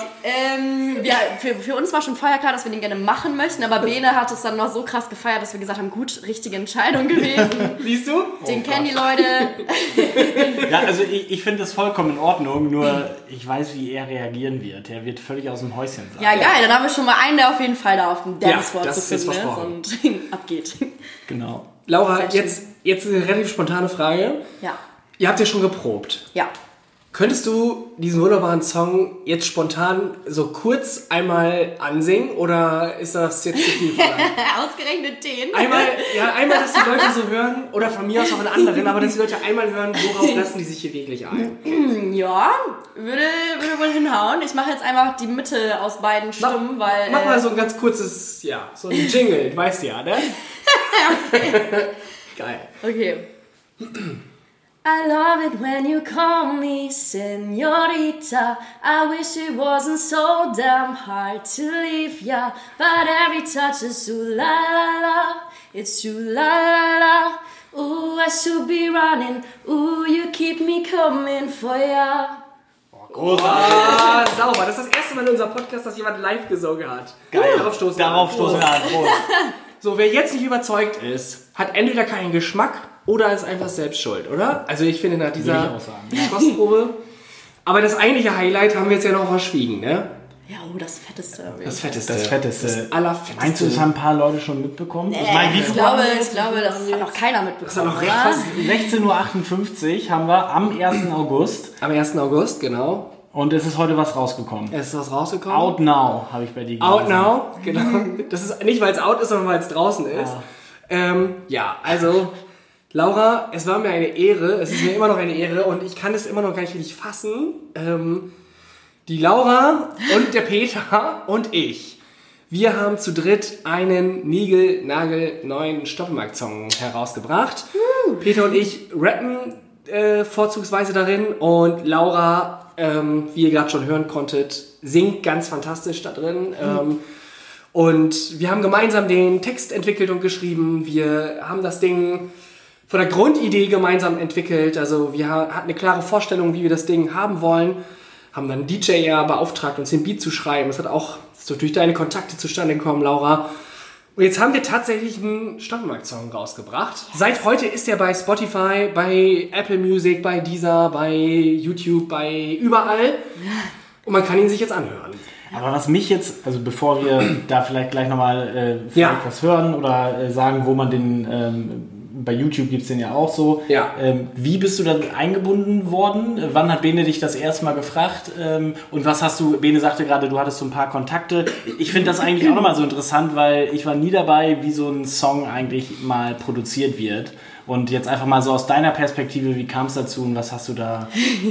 [SPEAKER 3] geht. Für uns war schon vorher klar, dass wir den gerne machen möchten, aber Bene hat es dann noch so krass gefeiert, dass wir gesagt haben, gut, richtige Entscheidung gewesen.
[SPEAKER 2] Siehst du?
[SPEAKER 3] Den kennen die Leute.
[SPEAKER 1] Ja, also ich finde das vollkommen in Ordnung, nur ich weiß, wie er reagieren wird. Er wird völlig aus dem Häuschen sein.
[SPEAKER 3] Ja, geil, dann haben wir schon mal einen, der auf jeden Fall da auf dem Dancefloor
[SPEAKER 2] das
[SPEAKER 3] zu
[SPEAKER 2] ist
[SPEAKER 3] finden ist
[SPEAKER 2] versprochen.
[SPEAKER 3] und abgeht.
[SPEAKER 1] Genau.
[SPEAKER 2] Laura,
[SPEAKER 3] Sehr
[SPEAKER 2] jetzt eine relativ spontane Frage.
[SPEAKER 3] Ja.
[SPEAKER 2] Ihr habt ja schon geprobt.
[SPEAKER 3] Ja.
[SPEAKER 2] Könntest du diesen wunderbaren Song jetzt spontan so kurz einmal ansingen oder ist das jetzt zu viel verlangt?
[SPEAKER 3] Ausgerechnet den.
[SPEAKER 2] Einmal, dass die Leute so hören oder von mir aus auch einen anderen, aber dass die Leute einmal hören, worauf lassen die sich hier wirklich ein?
[SPEAKER 3] Ja, würde wohl hinhauen. Ich mache jetzt einfach die Mitte aus beiden Stimmen, weil...
[SPEAKER 2] Mach mal so ein ganz kurzes, so ein Jingle, du weißt ja, ne? Geil.
[SPEAKER 3] Okay. I love it when you call me señorita. I wish it wasn't so damn hard to leave ya, but every touch is ooh la la la. It's ooh la la la. Ooh, I should be running. Ooh, you keep me cold. komm in Feuer.
[SPEAKER 1] Großartig.
[SPEAKER 2] Ah, sauber. Das ist das erste Mal in unserem Podcast, dass jemand live gesungen hat.
[SPEAKER 1] Geil.
[SPEAKER 2] Darauf stoßen wir
[SPEAKER 1] an. Prost.
[SPEAKER 2] So, wer jetzt nicht überzeugt ist, hat entweder keinen Geschmack oder ist einfach selbst schuld, oder? Also ich finde nach dieser Kostprobe. Aber das eigentliche Highlight haben wir jetzt ja noch verschwiegen, ne?
[SPEAKER 3] Ja, das Fetteste.
[SPEAKER 2] Das Fetteste.
[SPEAKER 1] Das
[SPEAKER 2] Allerfetteste.
[SPEAKER 1] Meinst du, das haben ein paar Leute schon mitbekommen?
[SPEAKER 3] Nee,
[SPEAKER 1] Ich meine,
[SPEAKER 3] ich glaube, das hat noch keiner mitbekommen, oder?
[SPEAKER 1] 16:58 Uhr haben wir am 1. August.
[SPEAKER 2] Am 1. August, genau.
[SPEAKER 1] Und es ist heute was rausgekommen.
[SPEAKER 2] Es ist was rausgekommen.
[SPEAKER 1] Out Now, habe ich bei dir gelesen.
[SPEAKER 2] Out Now, genau. Das ist nicht, weil es out ist, sondern weil es draußen ist. Ja, also, Laura, es war mir eine Ehre. Es ist mir immer noch eine Ehre und ich kann es immer noch gar nicht richtig fassen. Die Laura und der Peter und ich, wir haben zu dritt einen neuen Stoppelmarkt-Song herausgebracht. Peter und ich rappen vorzugsweise darin und Laura, wie ihr gerade schon hören konntet, singt ganz fantastisch da drin. Und wir haben gemeinsam den Text entwickelt und geschrieben. Wir haben das Ding von der Grundidee gemeinsam entwickelt. Also wir hatten eine klare Vorstellung, wie wir das Ding haben wollen. Haben dann einen DJ ja beauftragt, uns den Beat zu schreiben. Das ist durch deine Kontakte zustande gekommen, Laura. Und jetzt haben wir tatsächlich einen Stoppelmarkt-Song rausgebracht. Seit heute ist er bei Spotify, bei Apple Music, bei Deezer, bei YouTube, bei überall. Und man kann ihn sich jetzt anhören.
[SPEAKER 1] Aber was mich jetzt, also bevor wir da vielleicht gleich nochmal was hören oder sagen, wo man den... bei YouTube gibt es den ja auch so.
[SPEAKER 2] Ja.
[SPEAKER 1] Wie bist du da eingebunden worden? Wann hat Bene dich das erste Mal gefragt? Und was hast du, Bene sagte gerade, du hattest so ein paar Kontakte. Ich finde das eigentlich auch nochmal so interessant, weil ich war nie dabei, wie so ein Song eigentlich mal produziert wird. Und jetzt einfach mal so aus deiner Perspektive, wie kam es dazu und was hast du da...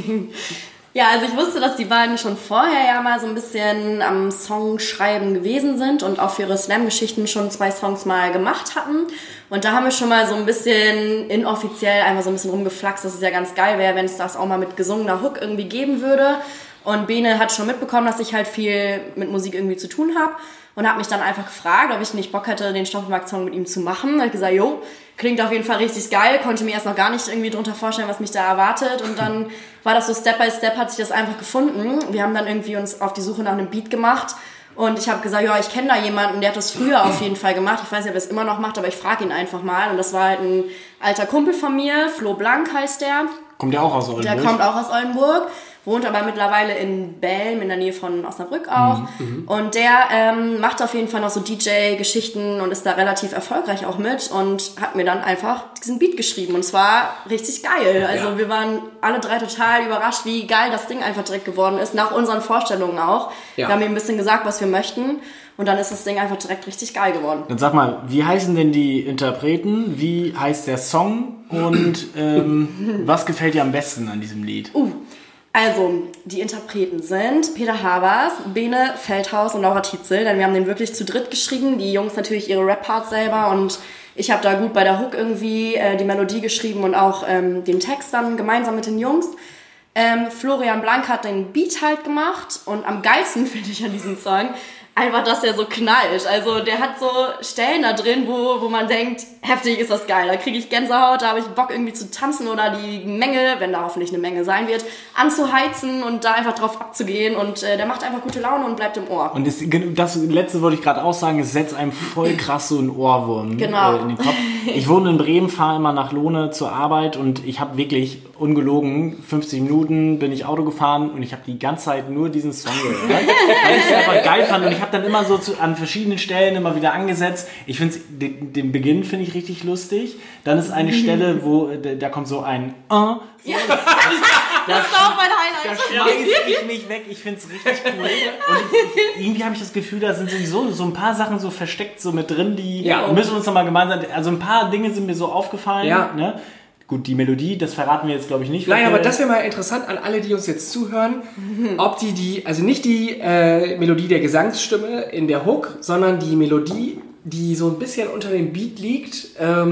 [SPEAKER 3] Ja, also ich wusste, dass die beiden schon vorher ja mal so ein bisschen am Songschreiben gewesen sind und auch für ihre Slam-Geschichten schon 2 Songs mal gemacht hatten. Und da haben wir schon mal so ein bisschen inoffiziell einfach so ein bisschen rumgeflaxt, dass es ja ganz geil wäre, wenn es das auch mal mit gesungener Hook irgendwie geben würde. Und Bene hat schon mitbekommen, dass ich halt viel mit Musik irgendwie zu tun habe und hat mich dann einfach gefragt, ob ich nicht Bock hätte, den Stoppelmarkt-Song mit ihm zu machen. Da habe ich gesagt, jo, klingt auf jeden Fall richtig geil, konnte mir erst noch gar nicht irgendwie drunter vorstellen, was mich da erwartet. Und dann war das so Step by Step, hat sich das einfach gefunden. Wir haben dann irgendwie uns auf die Suche nach einem Beat gemacht. Und ich habe gesagt, ja, ich kenne da jemanden, der hat das früher auf jeden Fall gemacht. Ich weiß nicht, ob er es immer noch macht, aber ich frage ihn einfach mal. Und das war halt ein alter Kumpel von mir, Flo Blank heißt der.
[SPEAKER 1] Kommt der auch aus Oldenburg?
[SPEAKER 3] Der kommt auch aus Oldenburg. Wohnt aber mittlerweile in Belm, in der Nähe von Osnabrück auch. Und der macht auf jeden Fall noch so DJ-Geschichten und ist da relativ erfolgreich auch mit und hat mir dann einfach diesen Beat geschrieben. Und es war richtig geil. Also wir waren alle 3 total überrascht, wie geil das Ding einfach direkt geworden ist, nach unseren Vorstellungen auch. Ja. Wir haben ihm ein bisschen gesagt, was wir möchten. Und dann ist das Ding einfach direkt richtig geil geworden.
[SPEAKER 1] Dann sag mal, wie heißen denn die Interpreten? Wie heißt der Song? Und was gefällt dir am besten an diesem Lied?
[SPEAKER 3] Also, die Interpreten sind Peter Habers, Bene Feldhaus und Laura Tietzel, denn wir haben den wirklich zu dritt geschrieben. Die Jungs natürlich ihre Rap-Parts selber und ich habe da gut bei der Hook irgendwie die Melodie geschrieben und auch den Text dann gemeinsam mit den Jungs. Florian Blank hat den Beat halt gemacht und am geilsten finde ich an diesem Song einfach, dass der so knallt. Also der hat so Stellen da drin, wo man denkt, heftig ist das geil. Da kriege ich Gänsehaut, da habe ich Bock irgendwie zu tanzen oder die Menge, wenn da hoffentlich eine Menge sein wird, anzuheizen und da einfach drauf abzugehen. Und der macht einfach gute Laune und bleibt im Ohr. Und
[SPEAKER 1] das letzte wollte ich gerade auch sagen, es setzt einem voll krass so einen Ohrwurm in den Kopf. Ich wohne in Bremen, fahre immer nach Lohne zur Arbeit und ich habe wirklich ungelogen 50 Minuten bin ich Auto gefahren und ich habe die ganze Zeit nur diesen Song gehört, weil ich es einfach geil fand und ich habe dann immer so an verschiedenen Stellen immer wieder angesetzt. Ich finde den Beginn finde ich richtig lustig. Dann ist eine Stelle, wo da kommt so ein
[SPEAKER 3] ja. Das war auch mein Highlight.
[SPEAKER 1] Da schmeiß ich mich weg. Ich finde es richtig cool. Und irgendwie habe ich das Gefühl, da sind sowieso so ein paar Sachen so versteckt so mit drin, die müssen wir uns nochmal gemeinsam... Also ein paar Dinge sind mir so aufgefallen.
[SPEAKER 2] Ja.
[SPEAKER 1] Ne? Gut, die Melodie, das verraten wir jetzt, glaube ich, nicht.
[SPEAKER 2] Nein, aber das wäre mal interessant an alle, die uns jetzt zuhören, ob also nicht die Melodie der Gesangsstimme in der Hook, sondern die Melodie, die so ein bisschen unter dem Beat liegt,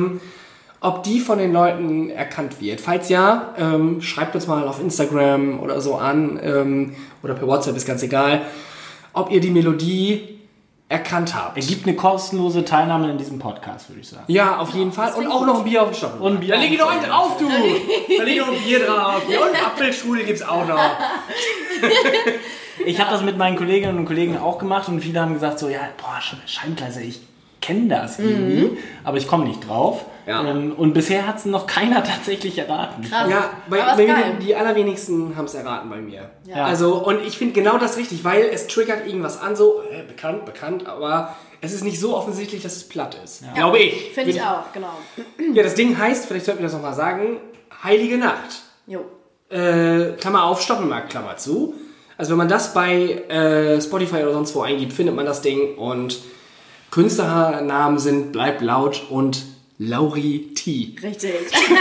[SPEAKER 2] ob die von den Leuten erkannt wird. Falls ja, schreibt uns mal auf Instagram oder so an oder per WhatsApp, ist ganz egal, ob ihr die Melodie erkannt habt.
[SPEAKER 1] Es gibt eine kostenlose Teilnahme in diesem Podcast, würde ich sagen.
[SPEAKER 2] Ja, auf jeden Fall. Und auch noch ein Bier auf den Stoppel.
[SPEAKER 1] Und ein Bier
[SPEAKER 2] da lege ich noch einen drauf, du! Da lege ich noch ein Bier drauf. Ja, und Apfelstrudel gibt's auch noch.
[SPEAKER 1] Ich habe das mit meinen Kolleginnen und Kollegen auch gemacht und viele haben gesagt so, ja, boah, Scheibengleiser, ich kenne das irgendwie, aber ich komme nicht drauf.
[SPEAKER 2] Ja.
[SPEAKER 1] Und bisher hat es noch keiner tatsächlich erraten.
[SPEAKER 3] Krass.
[SPEAKER 2] Ja,
[SPEAKER 3] Aber ist geil.
[SPEAKER 2] die allerwenigsten haben es erraten bei mir.
[SPEAKER 3] Ja.
[SPEAKER 2] Also, und ich finde genau das richtig, weil es triggert irgendwas an, so bekannt, aber es ist nicht so offensichtlich, dass es platt ist. Ja. Glaube ich.
[SPEAKER 3] Finde ich auch, genau.
[SPEAKER 2] Ja, das Ding heißt, vielleicht sollten wir das nochmal sagen, Heilige Nacht.
[SPEAKER 3] Jo.
[SPEAKER 2] Klammer auf, Stoppelmarkt, Klammer zu. Also wenn man das bei Spotify oder sonst wo eingibt, findet man das Ding und Künstlernamen sind Bleib laut und Lauri T.
[SPEAKER 3] Richtig.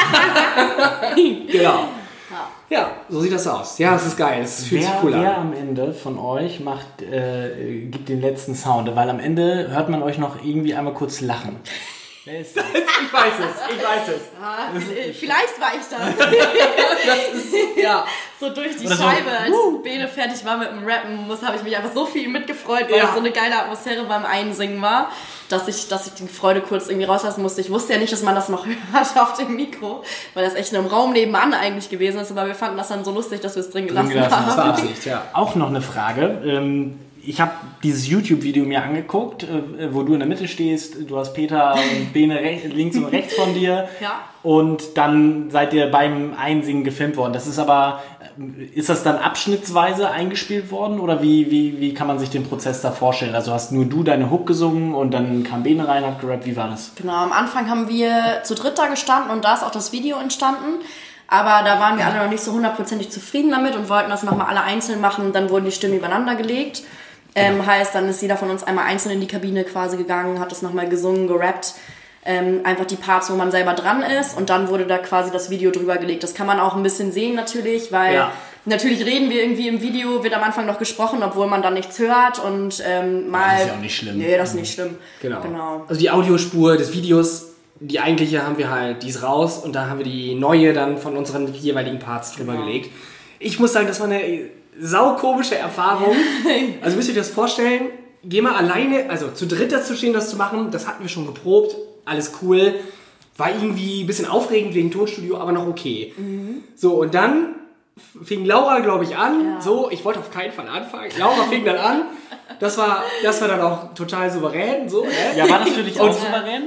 [SPEAKER 2] Genau. Ja, so sieht das aus. Ja, das ist geil. Das fühlt sich cool
[SPEAKER 1] Wer
[SPEAKER 2] an.
[SPEAKER 1] am Ende von euch gibt den letzten Sound? Weil am Ende hört man euch noch irgendwie einmal kurz lachen. Wer ist das?
[SPEAKER 2] Ich weiß es.
[SPEAKER 3] Vielleicht war ich das.
[SPEAKER 2] Das ist, ja.
[SPEAKER 3] So durch die
[SPEAKER 1] Oder so,
[SPEAKER 3] Scheibe, als Bene fertig war mit dem Rappen, habe ich mich einfach so viel mitgefreut, weil es so eine geile Atmosphäre beim Einsingen war, dass ich die Freude kurz irgendwie rauslassen musste. Ich wusste ja nicht, dass man das noch hört auf dem Mikro, weil das echt in einem Raum nebenan eigentlich gewesen ist, aber wir fanden das dann so lustig, dass wir es drin gelassen haben.
[SPEAKER 2] Das war Absicht, ja.
[SPEAKER 1] Auch noch eine Frage. Ich habe dieses YouTube-Video mir angeguckt, wo du in der Mitte stehst. Du hast Peter und Bene links und rechts von dir.
[SPEAKER 3] Ja.
[SPEAKER 1] Und dann seid ihr beim Einsingen gefilmt worden. Ist das dann abschnittsweise eingespielt worden? Oder wie kann man sich den Prozess da vorstellen? Also hast nur du deine Hook gesungen und dann kam Bene rein, hat gerappt. Wie war das?
[SPEAKER 3] Genau, am Anfang haben wir zu dritt da gestanden und da ist auch das Video entstanden. Aber da waren wir alle noch nicht so hundertprozentig zufrieden damit und wollten das nochmal alle einzeln machen. Dann wurden die Stimmen übereinander gelegt. Heißt, dann ist jeder von uns einmal einzeln in die Kabine quasi gegangen, hat das nochmal gesungen, gerappt. Einfach die Parts, wo man selber dran ist. Und dann wurde da quasi das Video drüber gelegt. Das kann man auch ein bisschen sehen natürlich, weil natürlich reden wir irgendwie im Video, wird am Anfang noch gesprochen, obwohl man dann nichts hört. Und mal...
[SPEAKER 1] Das ist ja auch nicht schlimm.
[SPEAKER 3] Nee, das ist nicht schlimm.
[SPEAKER 2] Genau. Also die Audiospur des Videos, die eigentliche haben wir halt, die ist raus. Und da haben wir die neue dann von unseren jeweiligen Parts drüber gelegt. Ich muss sagen, das war eine saukomische Erfahrung. Also müsst ihr euch das vorstellen, geh mal alleine, also zu dritt dazu stehen, das zu machen, das hatten wir schon geprobt, alles cool. War irgendwie ein bisschen aufregend wegen Tonstudio, aber noch okay. So, und dann fing Laura, glaube ich, an. Ja. So, ich wollte auf keinen Fall anfangen. Laura fing dann an. Das war dann auch total souverän. So, ne?
[SPEAKER 1] Ja, war das für dich auch souverän?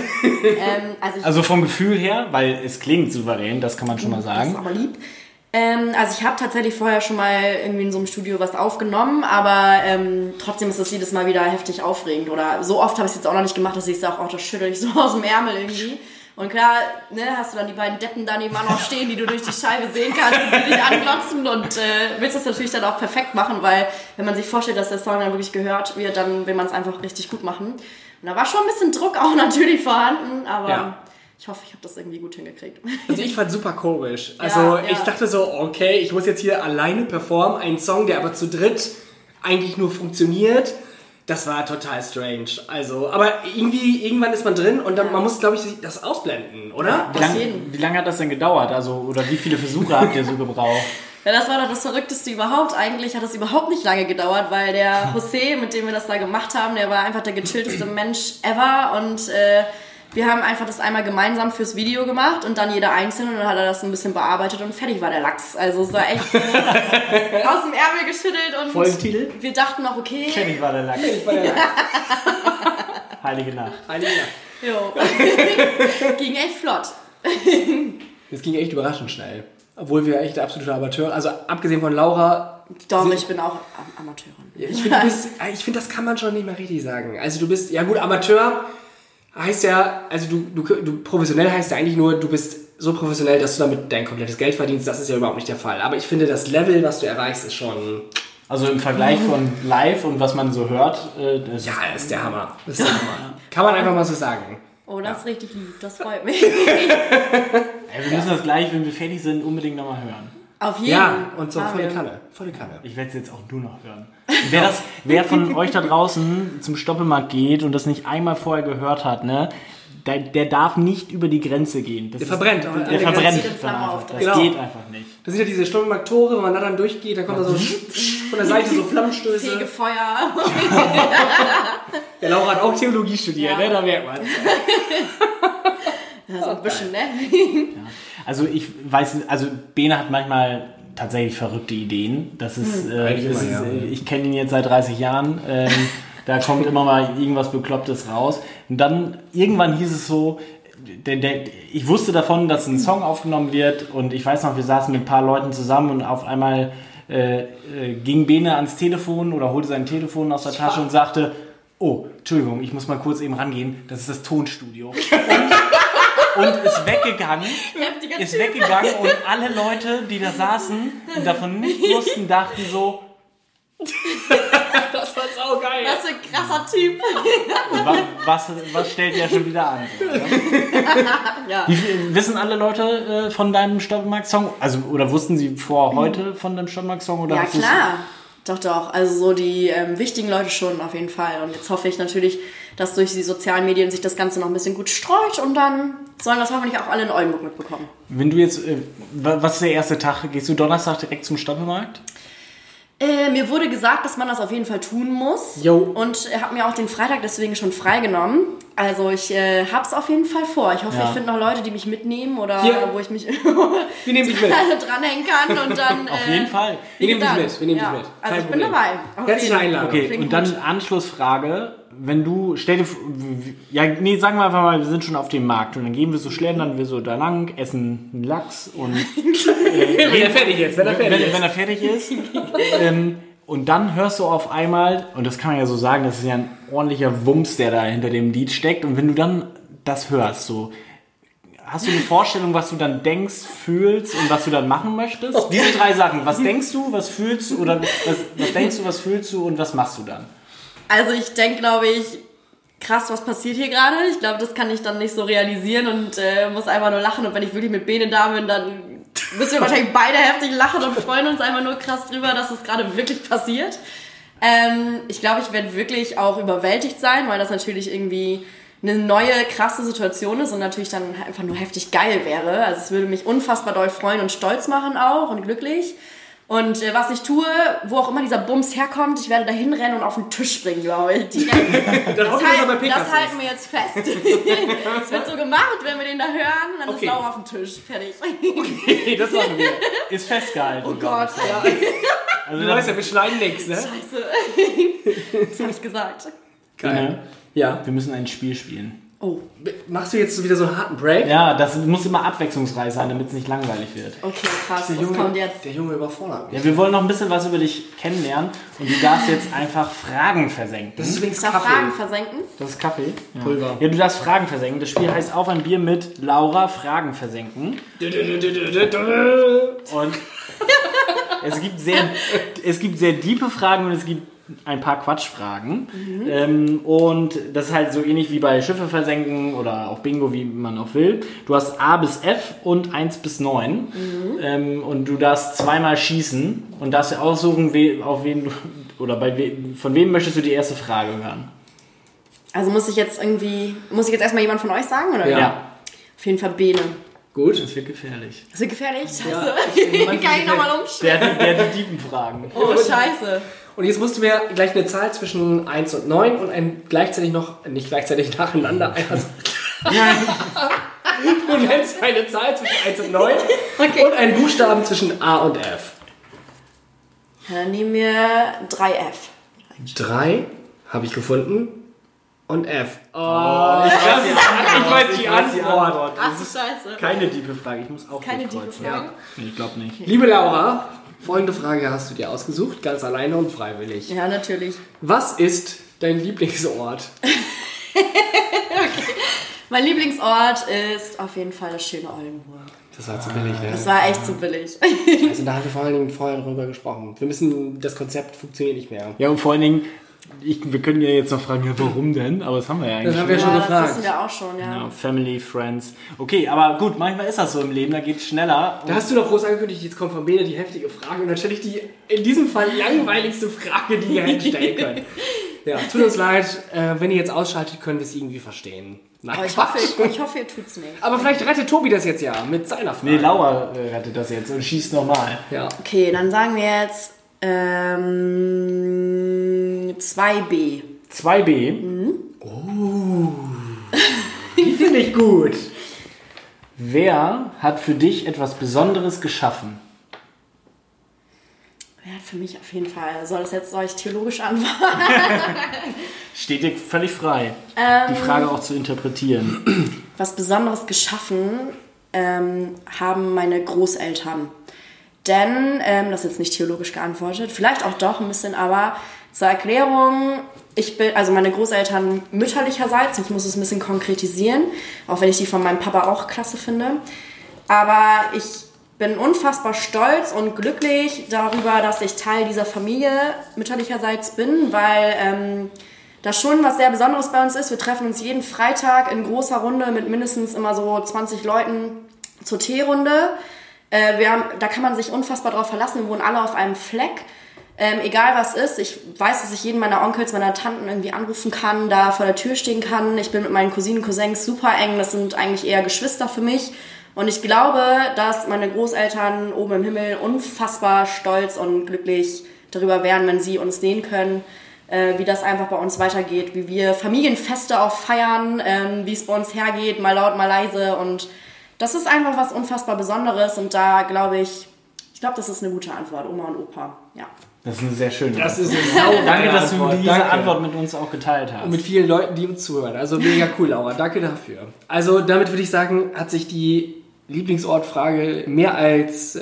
[SPEAKER 3] Also
[SPEAKER 1] vom Gefühl her, weil es klingt souverän, das kann man schon mal sagen.
[SPEAKER 3] Das ist aber lieb. Also ich habe tatsächlich vorher schon mal irgendwie in so einem Studio was aufgenommen, aber trotzdem ist das jedes Mal wieder heftig aufregend. Oder so oft habe ich es jetzt auch noch nicht gemacht, dass ich sage, das schüttel ich so aus dem Ärmel irgendwie. Und klar, ne, hast du dann die beiden Deppen da nebenan noch stehen, die du durch die Scheibe sehen kannst, die dich anglotzen und willst das natürlich dann auch perfekt machen, weil wenn man sich vorstellt, dass der Song dann wirklich gehört wird, dann will man es einfach richtig gut machen. Und da war schon ein bisschen Druck auch natürlich vorhanden, aber... Ja. Ich hoffe, ich habe das irgendwie gut hingekriegt.
[SPEAKER 2] Also ich fand super komisch. Also ich dachte so, okay, ich muss jetzt hier alleine performen, einen Song, der aber zu dritt eigentlich nur funktioniert. Das war total strange. Also, aber irgendwann ist man drin und dann man muss, glaube ich, das ausblenden, oder?
[SPEAKER 3] Ja,
[SPEAKER 1] wie lange hat das denn gedauert? Also, oder wie viele Versuche habt ihr so gebraucht?
[SPEAKER 3] Ja, das war doch das Verrückteste überhaupt. Eigentlich hat das überhaupt nicht lange gedauert, weil der José, mit dem wir das da gemacht haben, der war einfach der gechillteste Mensch ever und wir haben einfach das einmal gemeinsam fürs Video gemacht und dann jeder einzeln und dann hat er das ein bisschen bearbeitet und fertig war der Lachs. Also es war echt aus dem Ärmel geschüttelt und
[SPEAKER 2] Folgentitel?
[SPEAKER 3] Wir dachten noch, okay.
[SPEAKER 1] Fertig war der Lachs. Heilige Nacht.
[SPEAKER 3] Jo. Ging echt flott.
[SPEAKER 2] Das ging echt überraschend schnell. Obwohl wir echt absolute Amateure, also abgesehen von Laura...
[SPEAKER 3] Doch, ich bin auch Amateurin.
[SPEAKER 2] Ich finde, das kann man schon nicht mehr richtig sagen. Also du bist, ja gut, Amateur... Heißt ja, also du professionell heißt ja eigentlich nur, du bist so professionell, dass du damit dein komplettes Geld verdienst. Das ist ja überhaupt nicht der Fall. Aber ich finde, das Level, was du erreichst, ist schon...
[SPEAKER 1] Also im Vergleich von live und was man so hört...
[SPEAKER 2] das ist der Hammer. Das ist der Hammer. Kann man einfach mal so sagen.
[SPEAKER 3] Oh, das ist richtig lieb. Das freut mich.
[SPEAKER 1] Wir müssen das gleich, wenn wir fertig sind, unbedingt nochmal hören.
[SPEAKER 3] Auf jeden Fall.
[SPEAKER 2] Ja, und so volle Kanne.
[SPEAKER 1] Ich werde es jetzt auch nur noch hören. Wer von euch da draußen zum Stoppelmarkt geht und das nicht einmal vorher gehört hat, ne, der darf nicht über die Grenze gehen.
[SPEAKER 2] Der verbrennt.
[SPEAKER 1] Der verbrennt
[SPEAKER 3] Grenze.
[SPEAKER 1] dann einfach. Das
[SPEAKER 2] Genau.
[SPEAKER 1] geht einfach nicht.
[SPEAKER 2] Das sind ja diese Stollenmark-Tore, wenn man da dann durchgeht, dann kommt da so von der Seite so Flammenstöße.
[SPEAKER 3] Fegefeuer.
[SPEAKER 2] Der Laura hat auch Theologie studiert,
[SPEAKER 3] Ja.
[SPEAKER 2] ne? Da merkt man es.
[SPEAKER 3] Ja, so ein bisschen, ne?
[SPEAKER 1] Also ich weiß, also Bene hat manchmal tatsächlich verrückte Ideen. Das ist, ich kenne ihn jetzt seit 30 Jahren. Da kommt immer mal irgendwas Beklopptes raus. Und dann irgendwann hieß es so, ich wusste davon, dass ein Song aufgenommen wird und ich weiß noch, wir saßen mit ein paar Leuten zusammen und auf einmal ging Bene ans Telefon oder holte sein Telefon aus der Tasche und sagte, oh, Entschuldigung, ich muss mal kurz eben rangehen, das ist das Tonstudio. Und ist weggegangen und alle Leute, die da saßen und davon nicht wussten, dachten so,
[SPEAKER 2] Das war saugeil.
[SPEAKER 3] Was für ein krasser Typ.
[SPEAKER 1] was stellt der schon wieder an? So, oder?
[SPEAKER 3] Ja.
[SPEAKER 1] Wissen alle Leute von deinem Stoppelmark-Song? Also, oder wussten sie vor heute von deinem Stoppelmark-Song? Oder
[SPEAKER 3] Ja,
[SPEAKER 1] hast du's-
[SPEAKER 3] klar. Doch. Also so die wichtigen Leute schon auf jeden Fall. Und jetzt hoffe ich natürlich, dass durch die sozialen Medien sich das Ganze noch ein bisschen gut streut und dann sollen das hoffentlich auch alle in Oldenburg mitbekommen.
[SPEAKER 1] Wenn du jetzt, was ist der erste Tag? Gehst du Donnerstag direkt zum Stoppelmarkt?
[SPEAKER 3] Mir wurde gesagt, dass man das auf jeden Fall tun muss.
[SPEAKER 2] Jo.
[SPEAKER 3] Und er hat mir auch den Freitag deswegen schon freigenommen. Also ich hab's auf jeden Fall vor. Ich hoffe,
[SPEAKER 1] Ja.
[SPEAKER 3] ich finde noch Leute, die mich mitnehmen oder
[SPEAKER 2] Hier.
[SPEAKER 3] wo ich mich
[SPEAKER 2] Wir nehmen dich mit.
[SPEAKER 3] dranhängen kann und dann...
[SPEAKER 1] Auf jeden Fall.
[SPEAKER 3] wie
[SPEAKER 2] Wir nehmen dich
[SPEAKER 3] gesagt,
[SPEAKER 2] mit.
[SPEAKER 3] Also
[SPEAKER 2] Kein
[SPEAKER 3] ich bin
[SPEAKER 2] Problem.
[SPEAKER 3] dabei. Auf
[SPEAKER 2] Herzliche
[SPEAKER 3] jeden.
[SPEAKER 2] Einladung.
[SPEAKER 1] Okay,
[SPEAKER 3] Klingt
[SPEAKER 1] und dann
[SPEAKER 3] gut.
[SPEAKER 1] Anschlussfrage. Wenn du, stell dir, sagen wir einfach mal, wir sind schon auf dem Markt und dann gehen wir so, schlendern wir so da lang, essen einen Lachs und
[SPEAKER 2] Wenn er fertig ist.
[SPEAKER 1] wenn er fertig ist. Und dann hörst du auf einmal, und das kann man ja so sagen, das ist ja ein ordentlicher Wumms, der da hinter dem Lied steckt. Und wenn du dann das hörst, so, hast du eine Vorstellung, was du dann denkst, fühlst und was du dann machen möchtest? Diese 3 Sachen. Was denkst du, was fühlst du oder was denkst du, was fühlst du und was machst du dann?
[SPEAKER 3] Also ich denke, glaube ich, krass, was passiert hier gerade? Ich glaube, das kann ich dann nicht so realisieren und muss einfach nur lachen. Und wenn ich wirklich mit Bene da bin, dann müssen wir wahrscheinlich beide heftig lachen und freuen uns einfach nur krass drüber, dass es gerade wirklich passiert. Ich glaube, ich werde wirklich auch überwältigt sein, weil das natürlich irgendwie eine neue, krasse Situation ist und natürlich dann einfach nur heftig geil wäre. Also es würde mich unfassbar doll freuen und stolz machen auch und glücklich. Und was ich tue, wo auch immer dieser Bums herkommt, ich werde da hinrennen und auf den Tisch springen, glaube ich. Direkt.
[SPEAKER 2] Dann hoffen wir, dass er bei
[SPEAKER 3] Das
[SPEAKER 2] Pegasus
[SPEAKER 3] halten wir jetzt fest. Es wird so gemacht, wenn wir den da hören, dann
[SPEAKER 2] Okay.
[SPEAKER 3] ist Laura auf dem Tisch. Fertig.
[SPEAKER 2] Okay, das machen wir.
[SPEAKER 1] Ist festgehalten.
[SPEAKER 3] Oh Gott, ja.
[SPEAKER 1] Also
[SPEAKER 2] Du weißt ja, wir schneiden nichts, ne?
[SPEAKER 3] Scheiße. Hast du nicht gesagt.
[SPEAKER 1] Geil.
[SPEAKER 2] Ja.
[SPEAKER 1] Wir müssen ein Spiel spielen.
[SPEAKER 3] Oh,
[SPEAKER 2] Machst du jetzt so wieder so einen harten Break?
[SPEAKER 1] Ja, das muss immer abwechslungsreich sein, damit es nicht langweilig wird.
[SPEAKER 3] okay, krass. Was kommt jetzt?
[SPEAKER 2] Der Junge überfordert mich.
[SPEAKER 1] Ja, wir wollen noch ein bisschen was über dich kennenlernen und du darfst jetzt einfach Fragen versenken.
[SPEAKER 2] Das ist übrigens
[SPEAKER 3] Ich darf
[SPEAKER 2] Kaffee.
[SPEAKER 3] Fragen versenken.
[SPEAKER 1] Das ist Kaffee. Ja.
[SPEAKER 2] Pulver.
[SPEAKER 1] Ja, du darfst Fragen versenken. Das Spiel heißt Auf ein Bier mit Laura Fragen versenken. Und es gibt sehr diepe Fragen und es gibt ein paar Quatschfragen. Und das ist halt so ähnlich wie bei Schiffe versenken oder auch Bingo, wie man auch will. Du hast A bis F und 1 bis 9. Und du darfst zweimal schießen und darfst dir aussuchen, von wem möchtest du die erste Frage hören.
[SPEAKER 3] Also muss ich jetzt erstmal jemand von euch sagen, oder?
[SPEAKER 2] Ja.
[SPEAKER 3] Auf jeden Fall Bene.
[SPEAKER 2] Gut.
[SPEAKER 1] Das wird gefährlich.
[SPEAKER 3] Ist das gefährlich? Scheiße.
[SPEAKER 2] Ja.
[SPEAKER 3] Kann ich nochmal umstellen?
[SPEAKER 1] Der hat die tiefen Fragen.
[SPEAKER 3] Oh, scheiße.
[SPEAKER 2] Und jetzt musst du mir gleich eine Zahl zwischen 1 und 9 und nicht gleichzeitig nacheinander. Also, du nennst eine Zahl zwischen 1 und 9
[SPEAKER 3] Okay.
[SPEAKER 2] und einen Buchstaben zwischen A und F.
[SPEAKER 3] Ja, dann nehmen wir 3F.
[SPEAKER 2] 3 habe ich gefunden und F.
[SPEAKER 1] Ich weiß
[SPEAKER 2] die Antwort.
[SPEAKER 3] Ach du Scheiße.
[SPEAKER 1] Keine tiefe Frage. Ich muss auch
[SPEAKER 3] Keine tiefe
[SPEAKER 1] durchkreuzen.
[SPEAKER 3] Frage?
[SPEAKER 1] Nee, ich glaube nicht.
[SPEAKER 2] Liebe Laura, folgende Frage hast du dir ausgesucht, ganz alleine und freiwillig.
[SPEAKER 3] Ja, natürlich.
[SPEAKER 2] Was ist dein Lieblingsort?
[SPEAKER 3] Mein Lieblingsort ist auf jeden Fall das schöne Oldenburg.
[SPEAKER 2] Das war zu billig, ne?
[SPEAKER 3] Das war echt zu billig.
[SPEAKER 2] Also da haben wir vor allen Dingen vorher drüber gesprochen. Das Konzept funktioniert nicht mehr.
[SPEAKER 1] Ja, und vor allen Dingen, wir können ja jetzt noch fragen, ja, warum denn? Aber das haben wir ja eigentlich
[SPEAKER 2] Das haben wir
[SPEAKER 1] schon.
[SPEAKER 2] schon
[SPEAKER 3] Ja, das
[SPEAKER 2] gefragt.
[SPEAKER 3] wissen wir auch schon, ja.
[SPEAKER 1] Ja, Family, Friends. Okay, aber gut, manchmal ist das so im Leben, da geht es schneller.
[SPEAKER 2] Da hast du doch groß angekündigt, jetzt kommt von Bene die heftige Frage und dann stelle ich die in diesem Fall langweiligste Frage, die ihr hätte stellen können. Ja, tut uns leid, wenn ihr jetzt ausschaltet, können wir es irgendwie verstehen. Nein,
[SPEAKER 3] Aber ich hoffe, ihr tut's nicht.
[SPEAKER 2] Aber vielleicht rettet Tobi das jetzt ja mit seiner Frage.
[SPEAKER 1] Nee, Laura rettet das jetzt und schießt nochmal.
[SPEAKER 2] Ja.
[SPEAKER 3] Okay, dann sagen wir jetzt 2b.
[SPEAKER 1] 2b.
[SPEAKER 2] Die finde ich gut.
[SPEAKER 1] Wer hat für dich etwas Besonderes geschaffen?
[SPEAKER 3] Ja, für mich auf jeden Fall. Soll ich theologisch antworten?
[SPEAKER 1] Steht dir völlig frei, die Frage auch zu interpretieren.
[SPEAKER 3] Was Besonderes geschaffen haben meine Großeltern. Denn, das ist jetzt nicht theologisch geantwortet, vielleicht auch doch ein bisschen, aber zur Erklärung, also meine Großeltern mütterlicherseits, ich muss es ein bisschen konkretisieren, auch wenn ich die von meinem Papa auch klasse finde, aber ich bin unfassbar stolz und glücklich darüber, dass ich Teil dieser Familie mütterlicherseits bin, weil das schon was sehr Besonderes bei uns ist. Wir treffen uns jeden Freitag in großer Runde mit mindestens immer so 20 Leuten zur Teerunde. Da kann man sich unfassbar drauf verlassen. Wir wohnen alle auf einem Fleck. Egal was ist, ich weiß, dass ich jeden meiner Onkels, meiner Tanten irgendwie anrufen kann, da vor der Tür stehen kann. Ich bin mit meinen Cousinen, Cousins super eng. Das sind eigentlich eher Geschwister für mich. Und ich glaube, dass meine Großeltern oben im Himmel unfassbar stolz und glücklich darüber wären, wenn sie uns sehen können, wie das einfach bei uns weitergeht, wie wir Familienfeste auch feiern, wie es bei uns hergeht, mal laut, mal leise. Und das ist einfach was unfassbar Besonderes. Und da glaube ich, das ist eine gute Antwort, Oma und Opa. Ja.
[SPEAKER 1] Das ist eine sehr schöne
[SPEAKER 2] Das ist eine saubere
[SPEAKER 1] Danke, dass du
[SPEAKER 2] Antwort.
[SPEAKER 1] diese
[SPEAKER 2] Danke.
[SPEAKER 1] Antwort mit uns auch geteilt hast.
[SPEAKER 2] Und mit vielen Leuten, die uns zuhören. Also mega cool, Laura. Danke dafür. Also damit würde ich sagen, hat sich die Lieblingsortfrage mehr als...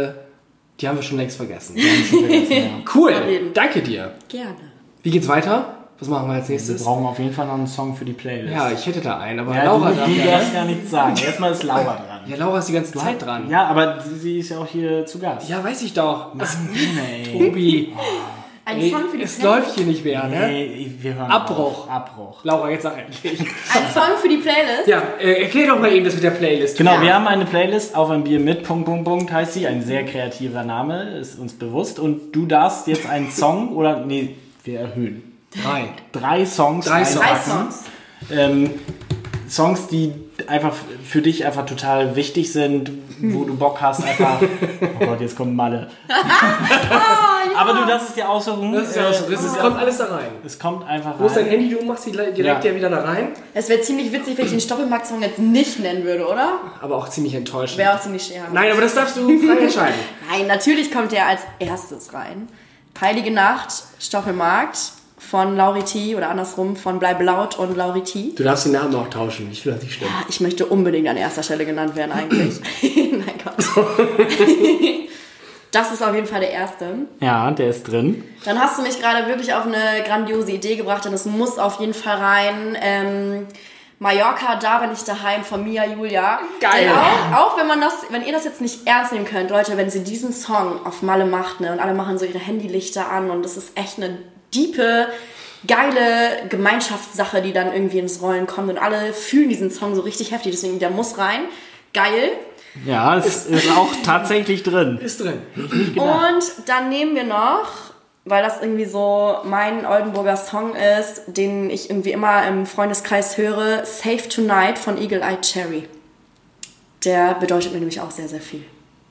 [SPEAKER 2] die haben wir schon längst vergessen. Cool. Danke dir.
[SPEAKER 3] Gerne.
[SPEAKER 2] Wie geht's weiter? Was machen wir als
[SPEAKER 1] Wir
[SPEAKER 2] nächstes?
[SPEAKER 1] brauchen auf jeden Fall noch einen Song für die Playlist.
[SPEAKER 2] Ja, ich hätte da einen, aber
[SPEAKER 1] Ja,
[SPEAKER 2] Laura
[SPEAKER 1] du
[SPEAKER 2] darf
[SPEAKER 1] darfst gar nichts sagen. Erstmal ist Laura dran.
[SPEAKER 2] Ja, Laura ist die ganze Zeit dran.
[SPEAKER 1] Ja, aber sie ist ja auch hier zu Gast.
[SPEAKER 2] Ja, weiß ich doch.
[SPEAKER 1] Mann, ey.
[SPEAKER 2] Tobi,
[SPEAKER 3] Ein
[SPEAKER 2] ey,
[SPEAKER 3] Song für die
[SPEAKER 2] es
[SPEAKER 3] Playlist.
[SPEAKER 2] läuft hier nicht mehr, ne?
[SPEAKER 1] Nee, wir hören
[SPEAKER 2] Abbruch.
[SPEAKER 1] auf. Abbruch.
[SPEAKER 2] Laura, jetzt sag endlich.
[SPEAKER 3] Ein Song für die Playlist?
[SPEAKER 2] Ja, erklär doch mal eben das mit der Playlist.
[SPEAKER 1] Genau,
[SPEAKER 3] Ja.
[SPEAKER 1] wir haben eine Playlist, auf ein Bier mit, .. heißt sie. Ein sehr kreativer Name, ist uns bewusst. Und du darfst jetzt einen Song, oder, nee, wir erhöhen. 3 Songs
[SPEAKER 2] Drei Songs.
[SPEAKER 3] 3
[SPEAKER 1] reinpacken.
[SPEAKER 3] Songs.
[SPEAKER 1] Songs, die einfach für dich einfach total wichtig sind, wo du Bock hast, einfach. Oh Gott, jetzt kommt Malle. Aber du, das ist die Aussuchung.
[SPEAKER 2] Das ist ja auch so. Es kommt alles da rein.
[SPEAKER 1] Es kommt einfach
[SPEAKER 2] Wo ist dein
[SPEAKER 1] rein.
[SPEAKER 2] Handy? Du machst sie direkt ja wieder da rein.
[SPEAKER 3] Es wäre ziemlich witzig, wenn ich den Stoppelmarkt-Song jetzt nicht nennen würde, oder?
[SPEAKER 2] Aber auch ziemlich enttäuschend.
[SPEAKER 3] Wäre auch ziemlich schwer.
[SPEAKER 2] Nein, aber das darfst du frei entscheiden.
[SPEAKER 3] Nein, natürlich kommt der als erstes rein. Heilige Nacht, Stoppelmarkt von Lauriti oder andersrum von Bleibe laut und Lauriti.
[SPEAKER 2] Du darfst den Namen auch tauschen. Ich finde das nicht schlimm.
[SPEAKER 3] Ja, ich möchte unbedingt an erster Stelle genannt werden eigentlich. Nein Gott. Das ist auf jeden Fall der erste.
[SPEAKER 1] Ja, der ist drin.
[SPEAKER 3] Dann hast du mich gerade wirklich auf eine grandiose Idee gebracht und es muss auf jeden Fall rein. Mallorca, da bin ich daheim von Mia Julia.
[SPEAKER 2] Geil.
[SPEAKER 3] Denn auch wenn ihr das jetzt nicht ernst nehmen könnt, Leute, wenn sie diesen Song auf Malle macht, ne, und alle machen so ihre Handylichter an und das ist echt eine diepe, geile Gemeinschaftssache, die dann irgendwie ins Rollen kommt und alle fühlen diesen Song so richtig heftig, deswegen der muss rein. Geil.
[SPEAKER 1] Ja, es ist auch tatsächlich drin.
[SPEAKER 2] Ist drin.
[SPEAKER 3] Und dann nehmen wir noch, weil das irgendwie so mein Oldenburger Song ist, den ich irgendwie immer im Freundeskreis höre, Safe Tonight von Eagle Eye Cherry. Der bedeutet mir nämlich auch sehr, sehr viel.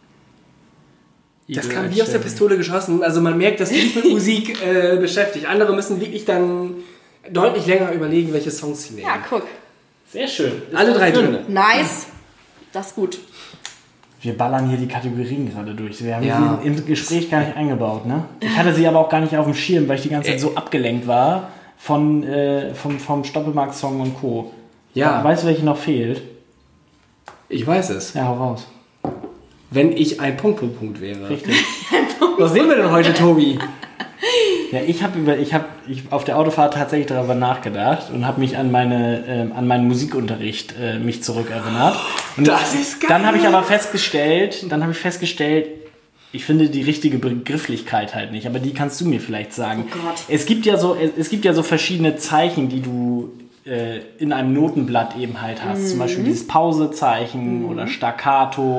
[SPEAKER 2] Das kam wie aus der Pistole geschossen. Also man merkt, dass du dich mit Musik beschäftigt. Andere müssen wirklich dann deutlich länger überlegen, welche Songs sie nehmen.
[SPEAKER 3] Ja, guck.
[SPEAKER 1] Sehr schön. Ist
[SPEAKER 2] Alle
[SPEAKER 1] das
[SPEAKER 2] 3 drin.
[SPEAKER 3] Nice. Das ist gut.
[SPEAKER 1] Wir ballern hier die Kategorien gerade durch. Wir haben
[SPEAKER 2] Ja.
[SPEAKER 1] sie im Gespräch gar nicht eingebaut, ne? Ich hatte sie aber auch gar nicht auf dem Schirm, weil ich die ganze Zeit so abgelenkt war vom Stoppelmarkt-Song und Co.
[SPEAKER 2] Ja.
[SPEAKER 1] Weißt du, welche noch fehlt?
[SPEAKER 2] Ich weiß es.
[SPEAKER 1] Ja, hau raus.
[SPEAKER 2] Wenn ich ein Punkt wäre.
[SPEAKER 1] Richtig.
[SPEAKER 2] Was sehen wir denn heute, Tobi?
[SPEAKER 1] Ja, ich habe auf der Autofahrt tatsächlich darüber nachgedacht und habe mich an meinen Musikunterricht mich zurückerinnert. Und
[SPEAKER 2] Das ist geil.
[SPEAKER 1] Dann habe ich aber festgestellt, ich finde die richtige Begrifflichkeit halt nicht, aber die kannst du mir vielleicht sagen.
[SPEAKER 3] Oh Gott.
[SPEAKER 1] Es gibt ja so verschiedene Zeichen, die du in einem Notenblatt eben halt hast. Zum Beispiel dieses Pausezeichen oder Staccato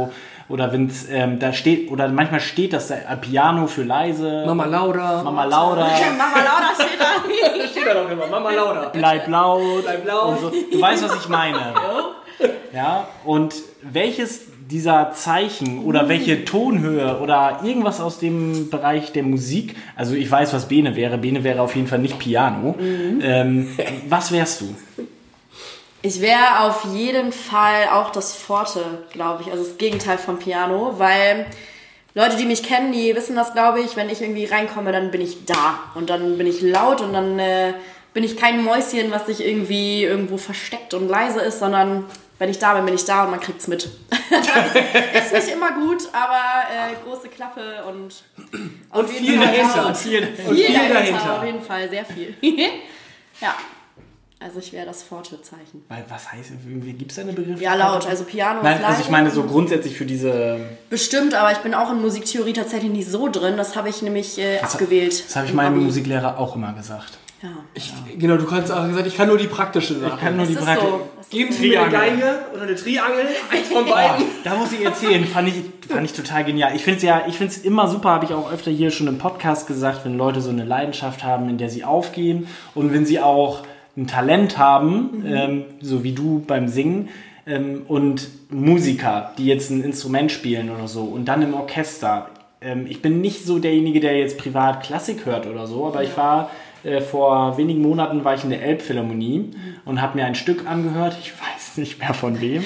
[SPEAKER 1] oder wenn es da steht, oder manchmal steht das Piano für leise.
[SPEAKER 2] Mama Lauda.
[SPEAKER 1] Mama Lauda.
[SPEAKER 3] Mama Lauda steht da.
[SPEAKER 2] Da steht da doch immer. Mama Lauda.
[SPEAKER 1] Bleib laut.
[SPEAKER 2] Bleib laut.
[SPEAKER 1] Und so. Du weißt, was ich meine. Ja, und welches dieser Zeichen oder welche Tonhöhe oder irgendwas aus dem Bereich der Musik, also ich weiß, was Bene wäre auf jeden Fall nicht Piano. Was wärst du?
[SPEAKER 3] Ich wäre auf jeden Fall auch das Forte, glaube ich, also das Gegenteil vom Piano, weil Leute, die mich kennen, die wissen das, glaube ich, wenn ich irgendwie reinkomme, dann bin ich da und dann bin ich laut und dann bin ich kein Mäuschen, was sich irgendwie irgendwo versteckt und leise ist, sondern wenn ich da bin, bin ich da und man kriegt's mit. Ist nicht immer gut, aber große Klappe und
[SPEAKER 2] viel dahinter. Und viel dahinter.
[SPEAKER 3] Auf jeden Fall, sehr viel. Ja, also ich wäre das Forte-Zeichen.
[SPEAKER 1] Weil, was heißt, gibt es da eine Begriff?
[SPEAKER 3] Ja, laut, also Piano
[SPEAKER 1] Nein,
[SPEAKER 3] ist leise.
[SPEAKER 1] also ich meine so grundsätzlich für diese...
[SPEAKER 3] Bestimmt, aber ich bin auch in Musiktheorie tatsächlich nicht so drin, das habe ich nämlich abgewählt.
[SPEAKER 1] Das habe ich meinem Musiklehrer auch immer gesagt.
[SPEAKER 3] Ja.
[SPEAKER 2] Genau, du kannst auch gesagt, ich kann nur die praktische Sache.
[SPEAKER 1] Ich kann nur die
[SPEAKER 3] ist
[SPEAKER 1] Praktik.
[SPEAKER 3] so.
[SPEAKER 2] Geben Sie mir eine Geige oder eine Triangel, eins von beiden.
[SPEAKER 1] Da muss ich erzählen, fand ich total genial. Ich finde es immer super, habe ich auch öfter hier schon im Podcast gesagt, wenn Leute so eine Leidenschaft haben, in der sie aufgehen und wenn sie auch ein Talent haben, so wie du beim Singen, und Musiker, die jetzt ein Instrument spielen oder so und dann im Orchester. Ich bin nicht so derjenige, der jetzt privat Klassik hört oder so, aber ich war... vor wenigen Monaten war ich in der Elbphilharmonie und habe mir ein Stück angehört. Ich weiß nicht mehr von wem.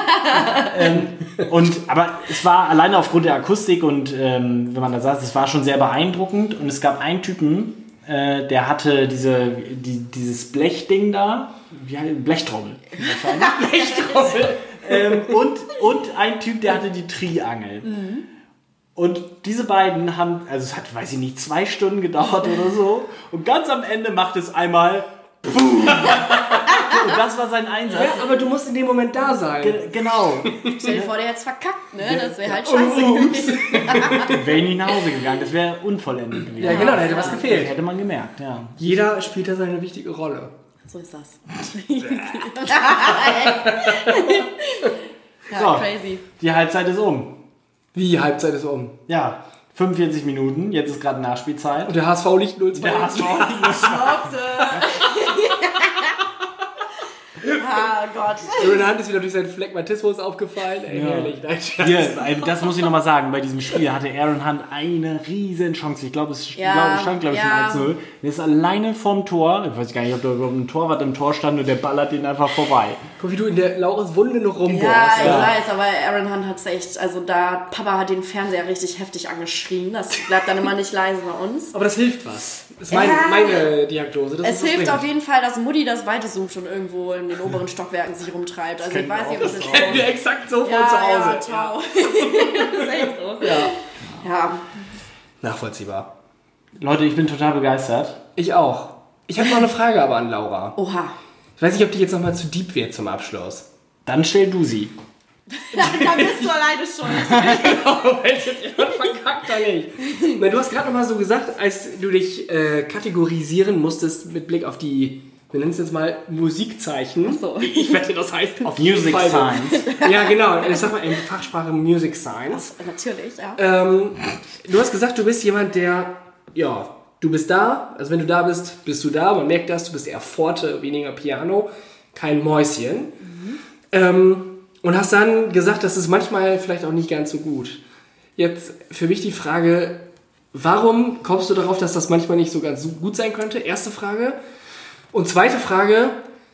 [SPEAKER 1] Aber es war alleine aufgrund der Akustik und wenn man da saß, es war schon sehr beeindruckend. Und es gab einen Typen, der hatte dieses Blechding da, Blechtrommel. Blechtrommel. Und ein Typ, der hatte die Triangel. Und diese beiden haben, also es hat, weiß ich nicht, 2 Stunden gedauert oder so. Und ganz am Ende macht es einmal Boom. Und das war sein Einsatz.
[SPEAKER 2] Ja, aber du musst in dem Moment da sein.
[SPEAKER 1] Genau.
[SPEAKER 3] Stell dir vor, der jetzt verkackt, ne? Das wäre halt scheiße gewesen.
[SPEAKER 1] Wäre ich nicht nach Hause gegangen, das wäre unvollendet gewesen.
[SPEAKER 2] Ja, genau, da hätte was gefehlt.
[SPEAKER 1] Hätte man gemerkt, ja.
[SPEAKER 2] Jeder spielt da seine wichtige Rolle.
[SPEAKER 3] So ist das.
[SPEAKER 1] So,
[SPEAKER 3] crazy.
[SPEAKER 1] die Halbzeit ist um.
[SPEAKER 2] Wie, Halbzeit ist um?
[SPEAKER 1] Ja, 45 Minuten, jetzt ist gerade Nachspielzeit.
[SPEAKER 2] Und der HSV liegt 0-2.
[SPEAKER 1] Der HSV liegt 0-2.
[SPEAKER 3] Ah Gott.
[SPEAKER 2] Aaron Hunt ist wieder durch seinen Phlegmatismus aufgefallen. Ey, herrlich. Nein, Scherz.
[SPEAKER 1] Hier, das muss ich nochmal sagen, bei diesem Spiel hatte Aaron Hunt eine riesen Chance. Ich glaube, es stand, glaube ich, schon 1-0. Der ist alleine vorm Tor. Ich weiß gar nicht, ob da überhaupt ein Torwart im Tor stand und der ballert den einfach vorbei.
[SPEAKER 2] Guck, wie du in der Laura's Wunde noch rumbohrst.
[SPEAKER 3] Ja, ich weiß, aber Aaron Hunt hat's echt, also da, Papa hat den Fernseher richtig heftig angeschrien. Das bleibt dann immer nicht leise bei uns.
[SPEAKER 2] Aber das hilft was. Das ist meine Diagnose. Das
[SPEAKER 3] Es hilft auf jeden Fall, dass Mutti das Weite sucht und irgendwo in den oberen Stockwerken sich rumtreibt. Also ich weiß nicht, ob das ist
[SPEAKER 2] kennen wir exakt so von zu
[SPEAKER 3] ja,
[SPEAKER 2] Hause.
[SPEAKER 3] ciao. Das ist echt so. Ja.
[SPEAKER 2] Nachvollziehbar.
[SPEAKER 1] Leute, ich bin total begeistert.
[SPEAKER 2] Ich auch. Ich habe noch eine Frage aber an Laura.
[SPEAKER 3] Oha.
[SPEAKER 2] Ich weiß nicht, ob die jetzt nochmal zu deep wird zum Abschluss.
[SPEAKER 1] Dann stell du sie.
[SPEAKER 3] Da bist du alleine schuld.
[SPEAKER 2] Genau, weil es jetzt jemand verkackt oder nicht. Na, du hast gerade nochmal so gesagt, als du dich kategorisieren musstest mit Blick auf die, wir nennen es jetzt mal Musikzeichen.
[SPEAKER 3] Ach so.
[SPEAKER 2] Ich wette, das heißt auf jeden
[SPEAKER 1] Music
[SPEAKER 2] Fall so.
[SPEAKER 1] Science.
[SPEAKER 2] Ja, genau. Ich sag mal in Fachsprache Music Science.
[SPEAKER 3] Natürlich, ja.
[SPEAKER 2] Du hast gesagt, du bist jemand, der, ja, du bist da. Also wenn du da bist, bist du da. Man merkt das, du bist eher Forte, weniger Piano. Kein Mäuschen. Und hast dann gesagt, das ist manchmal vielleicht auch nicht ganz so gut. Jetzt für mich die Frage, warum kommst du darauf, dass das manchmal nicht so ganz so gut sein könnte? Erste Frage. Und zweite Frage.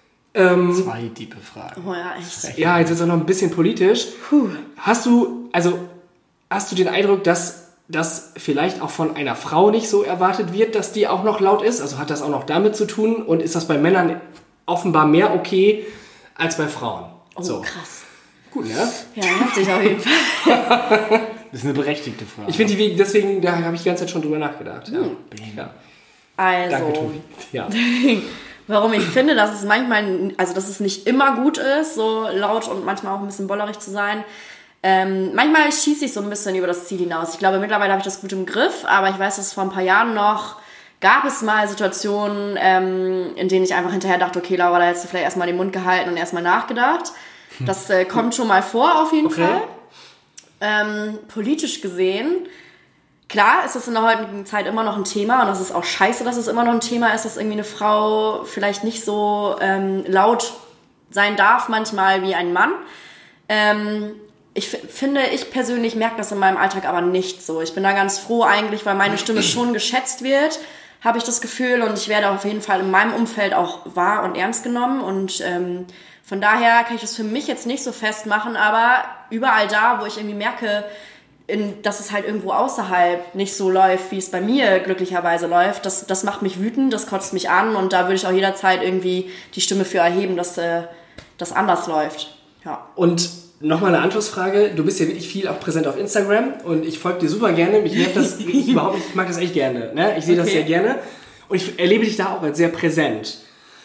[SPEAKER 1] 2 tiefe Fragen.
[SPEAKER 3] Oh ja, echt.
[SPEAKER 2] Ja, jetzt ist auch noch ein bisschen politisch. Hast du den Eindruck, dass das vielleicht auch von einer Frau nicht so erwartet wird, dass die auch noch laut ist? Also hat das auch noch damit zu tun? Und ist das bei Männern offenbar mehr okay als bei Frauen?
[SPEAKER 3] Oh,
[SPEAKER 2] So.
[SPEAKER 3] krass.
[SPEAKER 2] Gut, ne?
[SPEAKER 3] Ja, heftig auf jeden Fall.
[SPEAKER 1] Das ist eine berechtigte Frage.
[SPEAKER 2] Ich finde deswegen, da habe ich die ganze Zeit schon drüber nachgedacht. Ja. Ja.
[SPEAKER 3] Also,
[SPEAKER 2] Danke, Tobi. Ja.
[SPEAKER 3] warum ich finde, dass es manchmal, also dass es nicht immer gut ist, so laut und manchmal auch ein bisschen bollerig zu sein. Manchmal schieße ich so ein bisschen über das Ziel hinaus. Ich glaube, mittlerweile habe ich das gut im Griff, aber ich weiß, dass vor ein paar Jahren noch gab es mal Situationen, in denen ich einfach hinterher dachte, okay, Laura, da hättest du vielleicht erstmal den Mund gehalten und erstmal nachgedacht. Das kommt schon mal vor, auf jeden Fall. Politisch gesehen, klar ist das in der heutigen Zeit immer noch ein Thema und das ist auch scheiße, dass es immer noch ein Thema ist, dass irgendwie eine Frau vielleicht nicht so laut sein darf manchmal wie ein Mann. Ich persönlich merke das in meinem Alltag aber nicht so. Ich bin da ganz froh eigentlich, weil meine Stimme schon geschätzt wird, habe ich das Gefühl, und ich werde auf jeden Fall in meinem Umfeld auch wahr und ernst genommen, und von daher kann ich das für mich jetzt nicht so festmachen, aber überall da, wo ich irgendwie merke, dass es halt irgendwo außerhalb nicht so läuft, wie es bei mir glücklicherweise läuft, das macht mich wütend, das kotzt mich an, und da würde ich auch jederzeit irgendwie die Stimme für erheben, dass das anders läuft. Ja.
[SPEAKER 2] Und nochmal eine Anschlussfrage. Du bist ja wirklich viel auch präsent auf Instagram und ich folge dir super gerne. Mich nervt das überhaupt nicht. Ich mag das echt gerne. Ne? Ich sehe das sehr gerne und ich erlebe dich da auch als sehr präsent.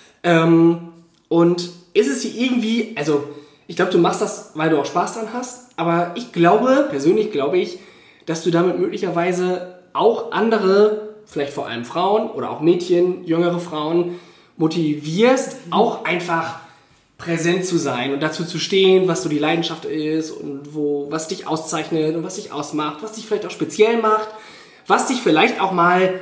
[SPEAKER 2] Und ist es hier irgendwie, also ich glaube, du machst das, weil du auch Spaß dran hast, aber persönlich glaube ich, dass du damit möglicherweise auch andere, vielleicht vor allem Frauen oder auch Mädchen, jüngere Frauen, motivierst, auch einfach präsent zu sein und dazu zu stehen, was so die Leidenschaft ist und was dich auszeichnet und was dich ausmacht, was dich vielleicht auch speziell macht, was dich vielleicht auch mal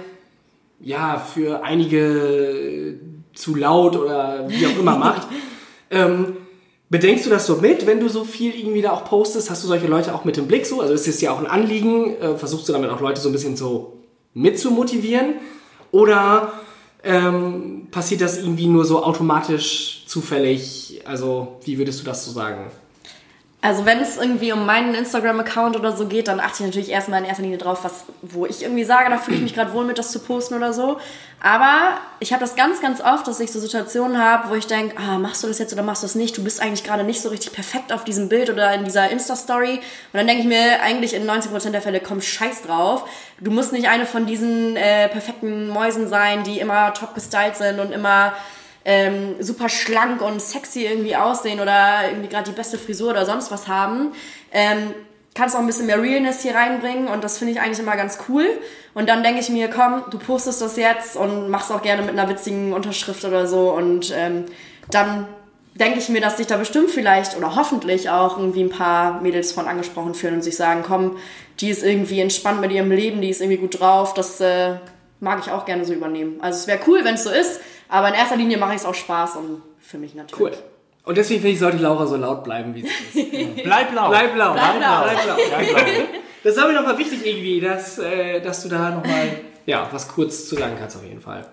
[SPEAKER 2] für einige zu laut oder wie auch immer macht. Bedenkst du das so mit, wenn du so viel irgendwie da auch postest? Hast du solche Leute auch mit im Blick so? Also ist es ja auch ein Anliegen? Versuchst du damit auch Leute so ein bisschen so mitzumotivieren? Oder passiert das irgendwie nur so automatisch, zufällig? Also wie würdest du das so sagen?
[SPEAKER 3] Also wenn es irgendwie um meinen Instagram-Account oder so geht, dann achte ich natürlich erstmal in erster Linie drauf, wo ich irgendwie sage, da fühle ich mich gerade wohl mit, das zu posten oder so. Aber ich habe das ganz, ganz oft, dass ich so Situationen habe, wo ich denke, machst du das jetzt oder machst du das nicht? Du bist eigentlich gerade nicht so richtig perfekt auf diesem Bild oder in dieser Insta-Story. Und dann denke ich mir eigentlich in 90% der Fälle, komm, scheiß drauf. Du musst nicht eine von diesen perfekten Mäusen sein, die immer top gestylt sind und immer super schlank und sexy irgendwie aussehen oder irgendwie gerade die beste Frisur oder sonst was haben. Kannst auch ein bisschen mehr Realness hier reinbringen und das finde ich eigentlich immer ganz cool. Und dann denke ich mir, komm, du postest das jetzt und machst auch gerne mit einer witzigen Unterschrift oder so, und dann denke ich mir, dass sich da bestimmt vielleicht oder hoffentlich auch irgendwie ein paar Mädels von angesprochen fühlen und sich sagen, komm, die ist irgendwie entspannt mit ihrem Leben, die ist irgendwie gut drauf, das mag ich auch gerne so übernehmen. Also es wäre cool, wenn es so ist, aber in erster Linie mache ich es auch Spaß und für mich natürlich. Cool.
[SPEAKER 2] Und deswegen finde ich, sollte Laura so laut bleiben, wie sie ist.
[SPEAKER 1] Bleib laut.
[SPEAKER 2] Bleib laut.
[SPEAKER 3] Bleib laut.
[SPEAKER 2] Bleib laut. Bleib laut. Das ist aber nochmal wichtig irgendwie, dass du da nochmal was kurz zu sagen kannst auf jeden Fall.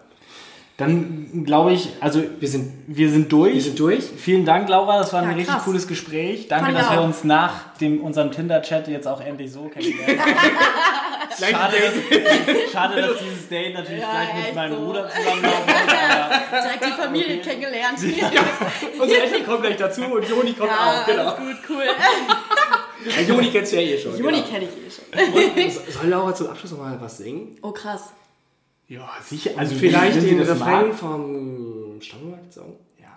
[SPEAKER 1] Dann glaube ich, also wir sind durch.
[SPEAKER 2] Wir sind durch.
[SPEAKER 1] Vielen Dank, Laura, das war ein richtig
[SPEAKER 3] krass.
[SPEAKER 1] cooles Gespräch. Danke, dass wir uns nach unserem Tinder-Chat jetzt auch endlich so kennengelernt haben. Schade, dass dieses Date natürlich gleich mit meinem Bruder zusammenlaufen wird.
[SPEAKER 3] Direkt die Familie kennengelernt.
[SPEAKER 2] Unsere Eltern kommen gleich dazu und Joni kommt auch. Genau.
[SPEAKER 3] Alles gut, cool.
[SPEAKER 2] Ja, Joni kennst du ja eh schon.
[SPEAKER 3] Joni kenne ich eh schon.
[SPEAKER 2] Und soll Laura zum Abschluss noch mal was singen?
[SPEAKER 3] Oh, krass.
[SPEAKER 1] Ja, sicher. Also
[SPEAKER 2] vielleicht den Refrain
[SPEAKER 1] mag.
[SPEAKER 2] vom Stammmarkt-Song?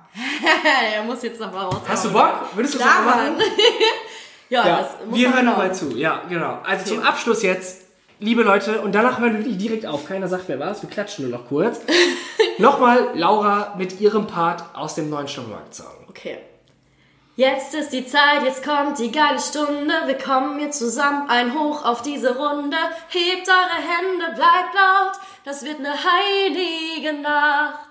[SPEAKER 3] Er muss jetzt noch mal raus.
[SPEAKER 2] Hast du Bock? Würdest du das
[SPEAKER 3] Klar,
[SPEAKER 2] noch machen?
[SPEAKER 3] Mann. Ja, das muss
[SPEAKER 2] wir
[SPEAKER 3] man
[SPEAKER 2] hören
[SPEAKER 3] noch
[SPEAKER 2] nochmal zu. Ja, genau. Also zum Abschluss jetzt, liebe Leute, und danach hören wir wirklich direkt auf. Keiner sagt mehr was, wir klatschen nur noch kurz. Nochmal Laura mit ihrem Part aus dem neuen Stammmarkt-Song.
[SPEAKER 3] Okay. Jetzt ist die Zeit, jetzt kommt die geile Stunde. Wir kommen hier zusammen, ein Hoch auf diese Runde. Hebt eure Hände, bleibt laut, das wird eine heilige Nacht.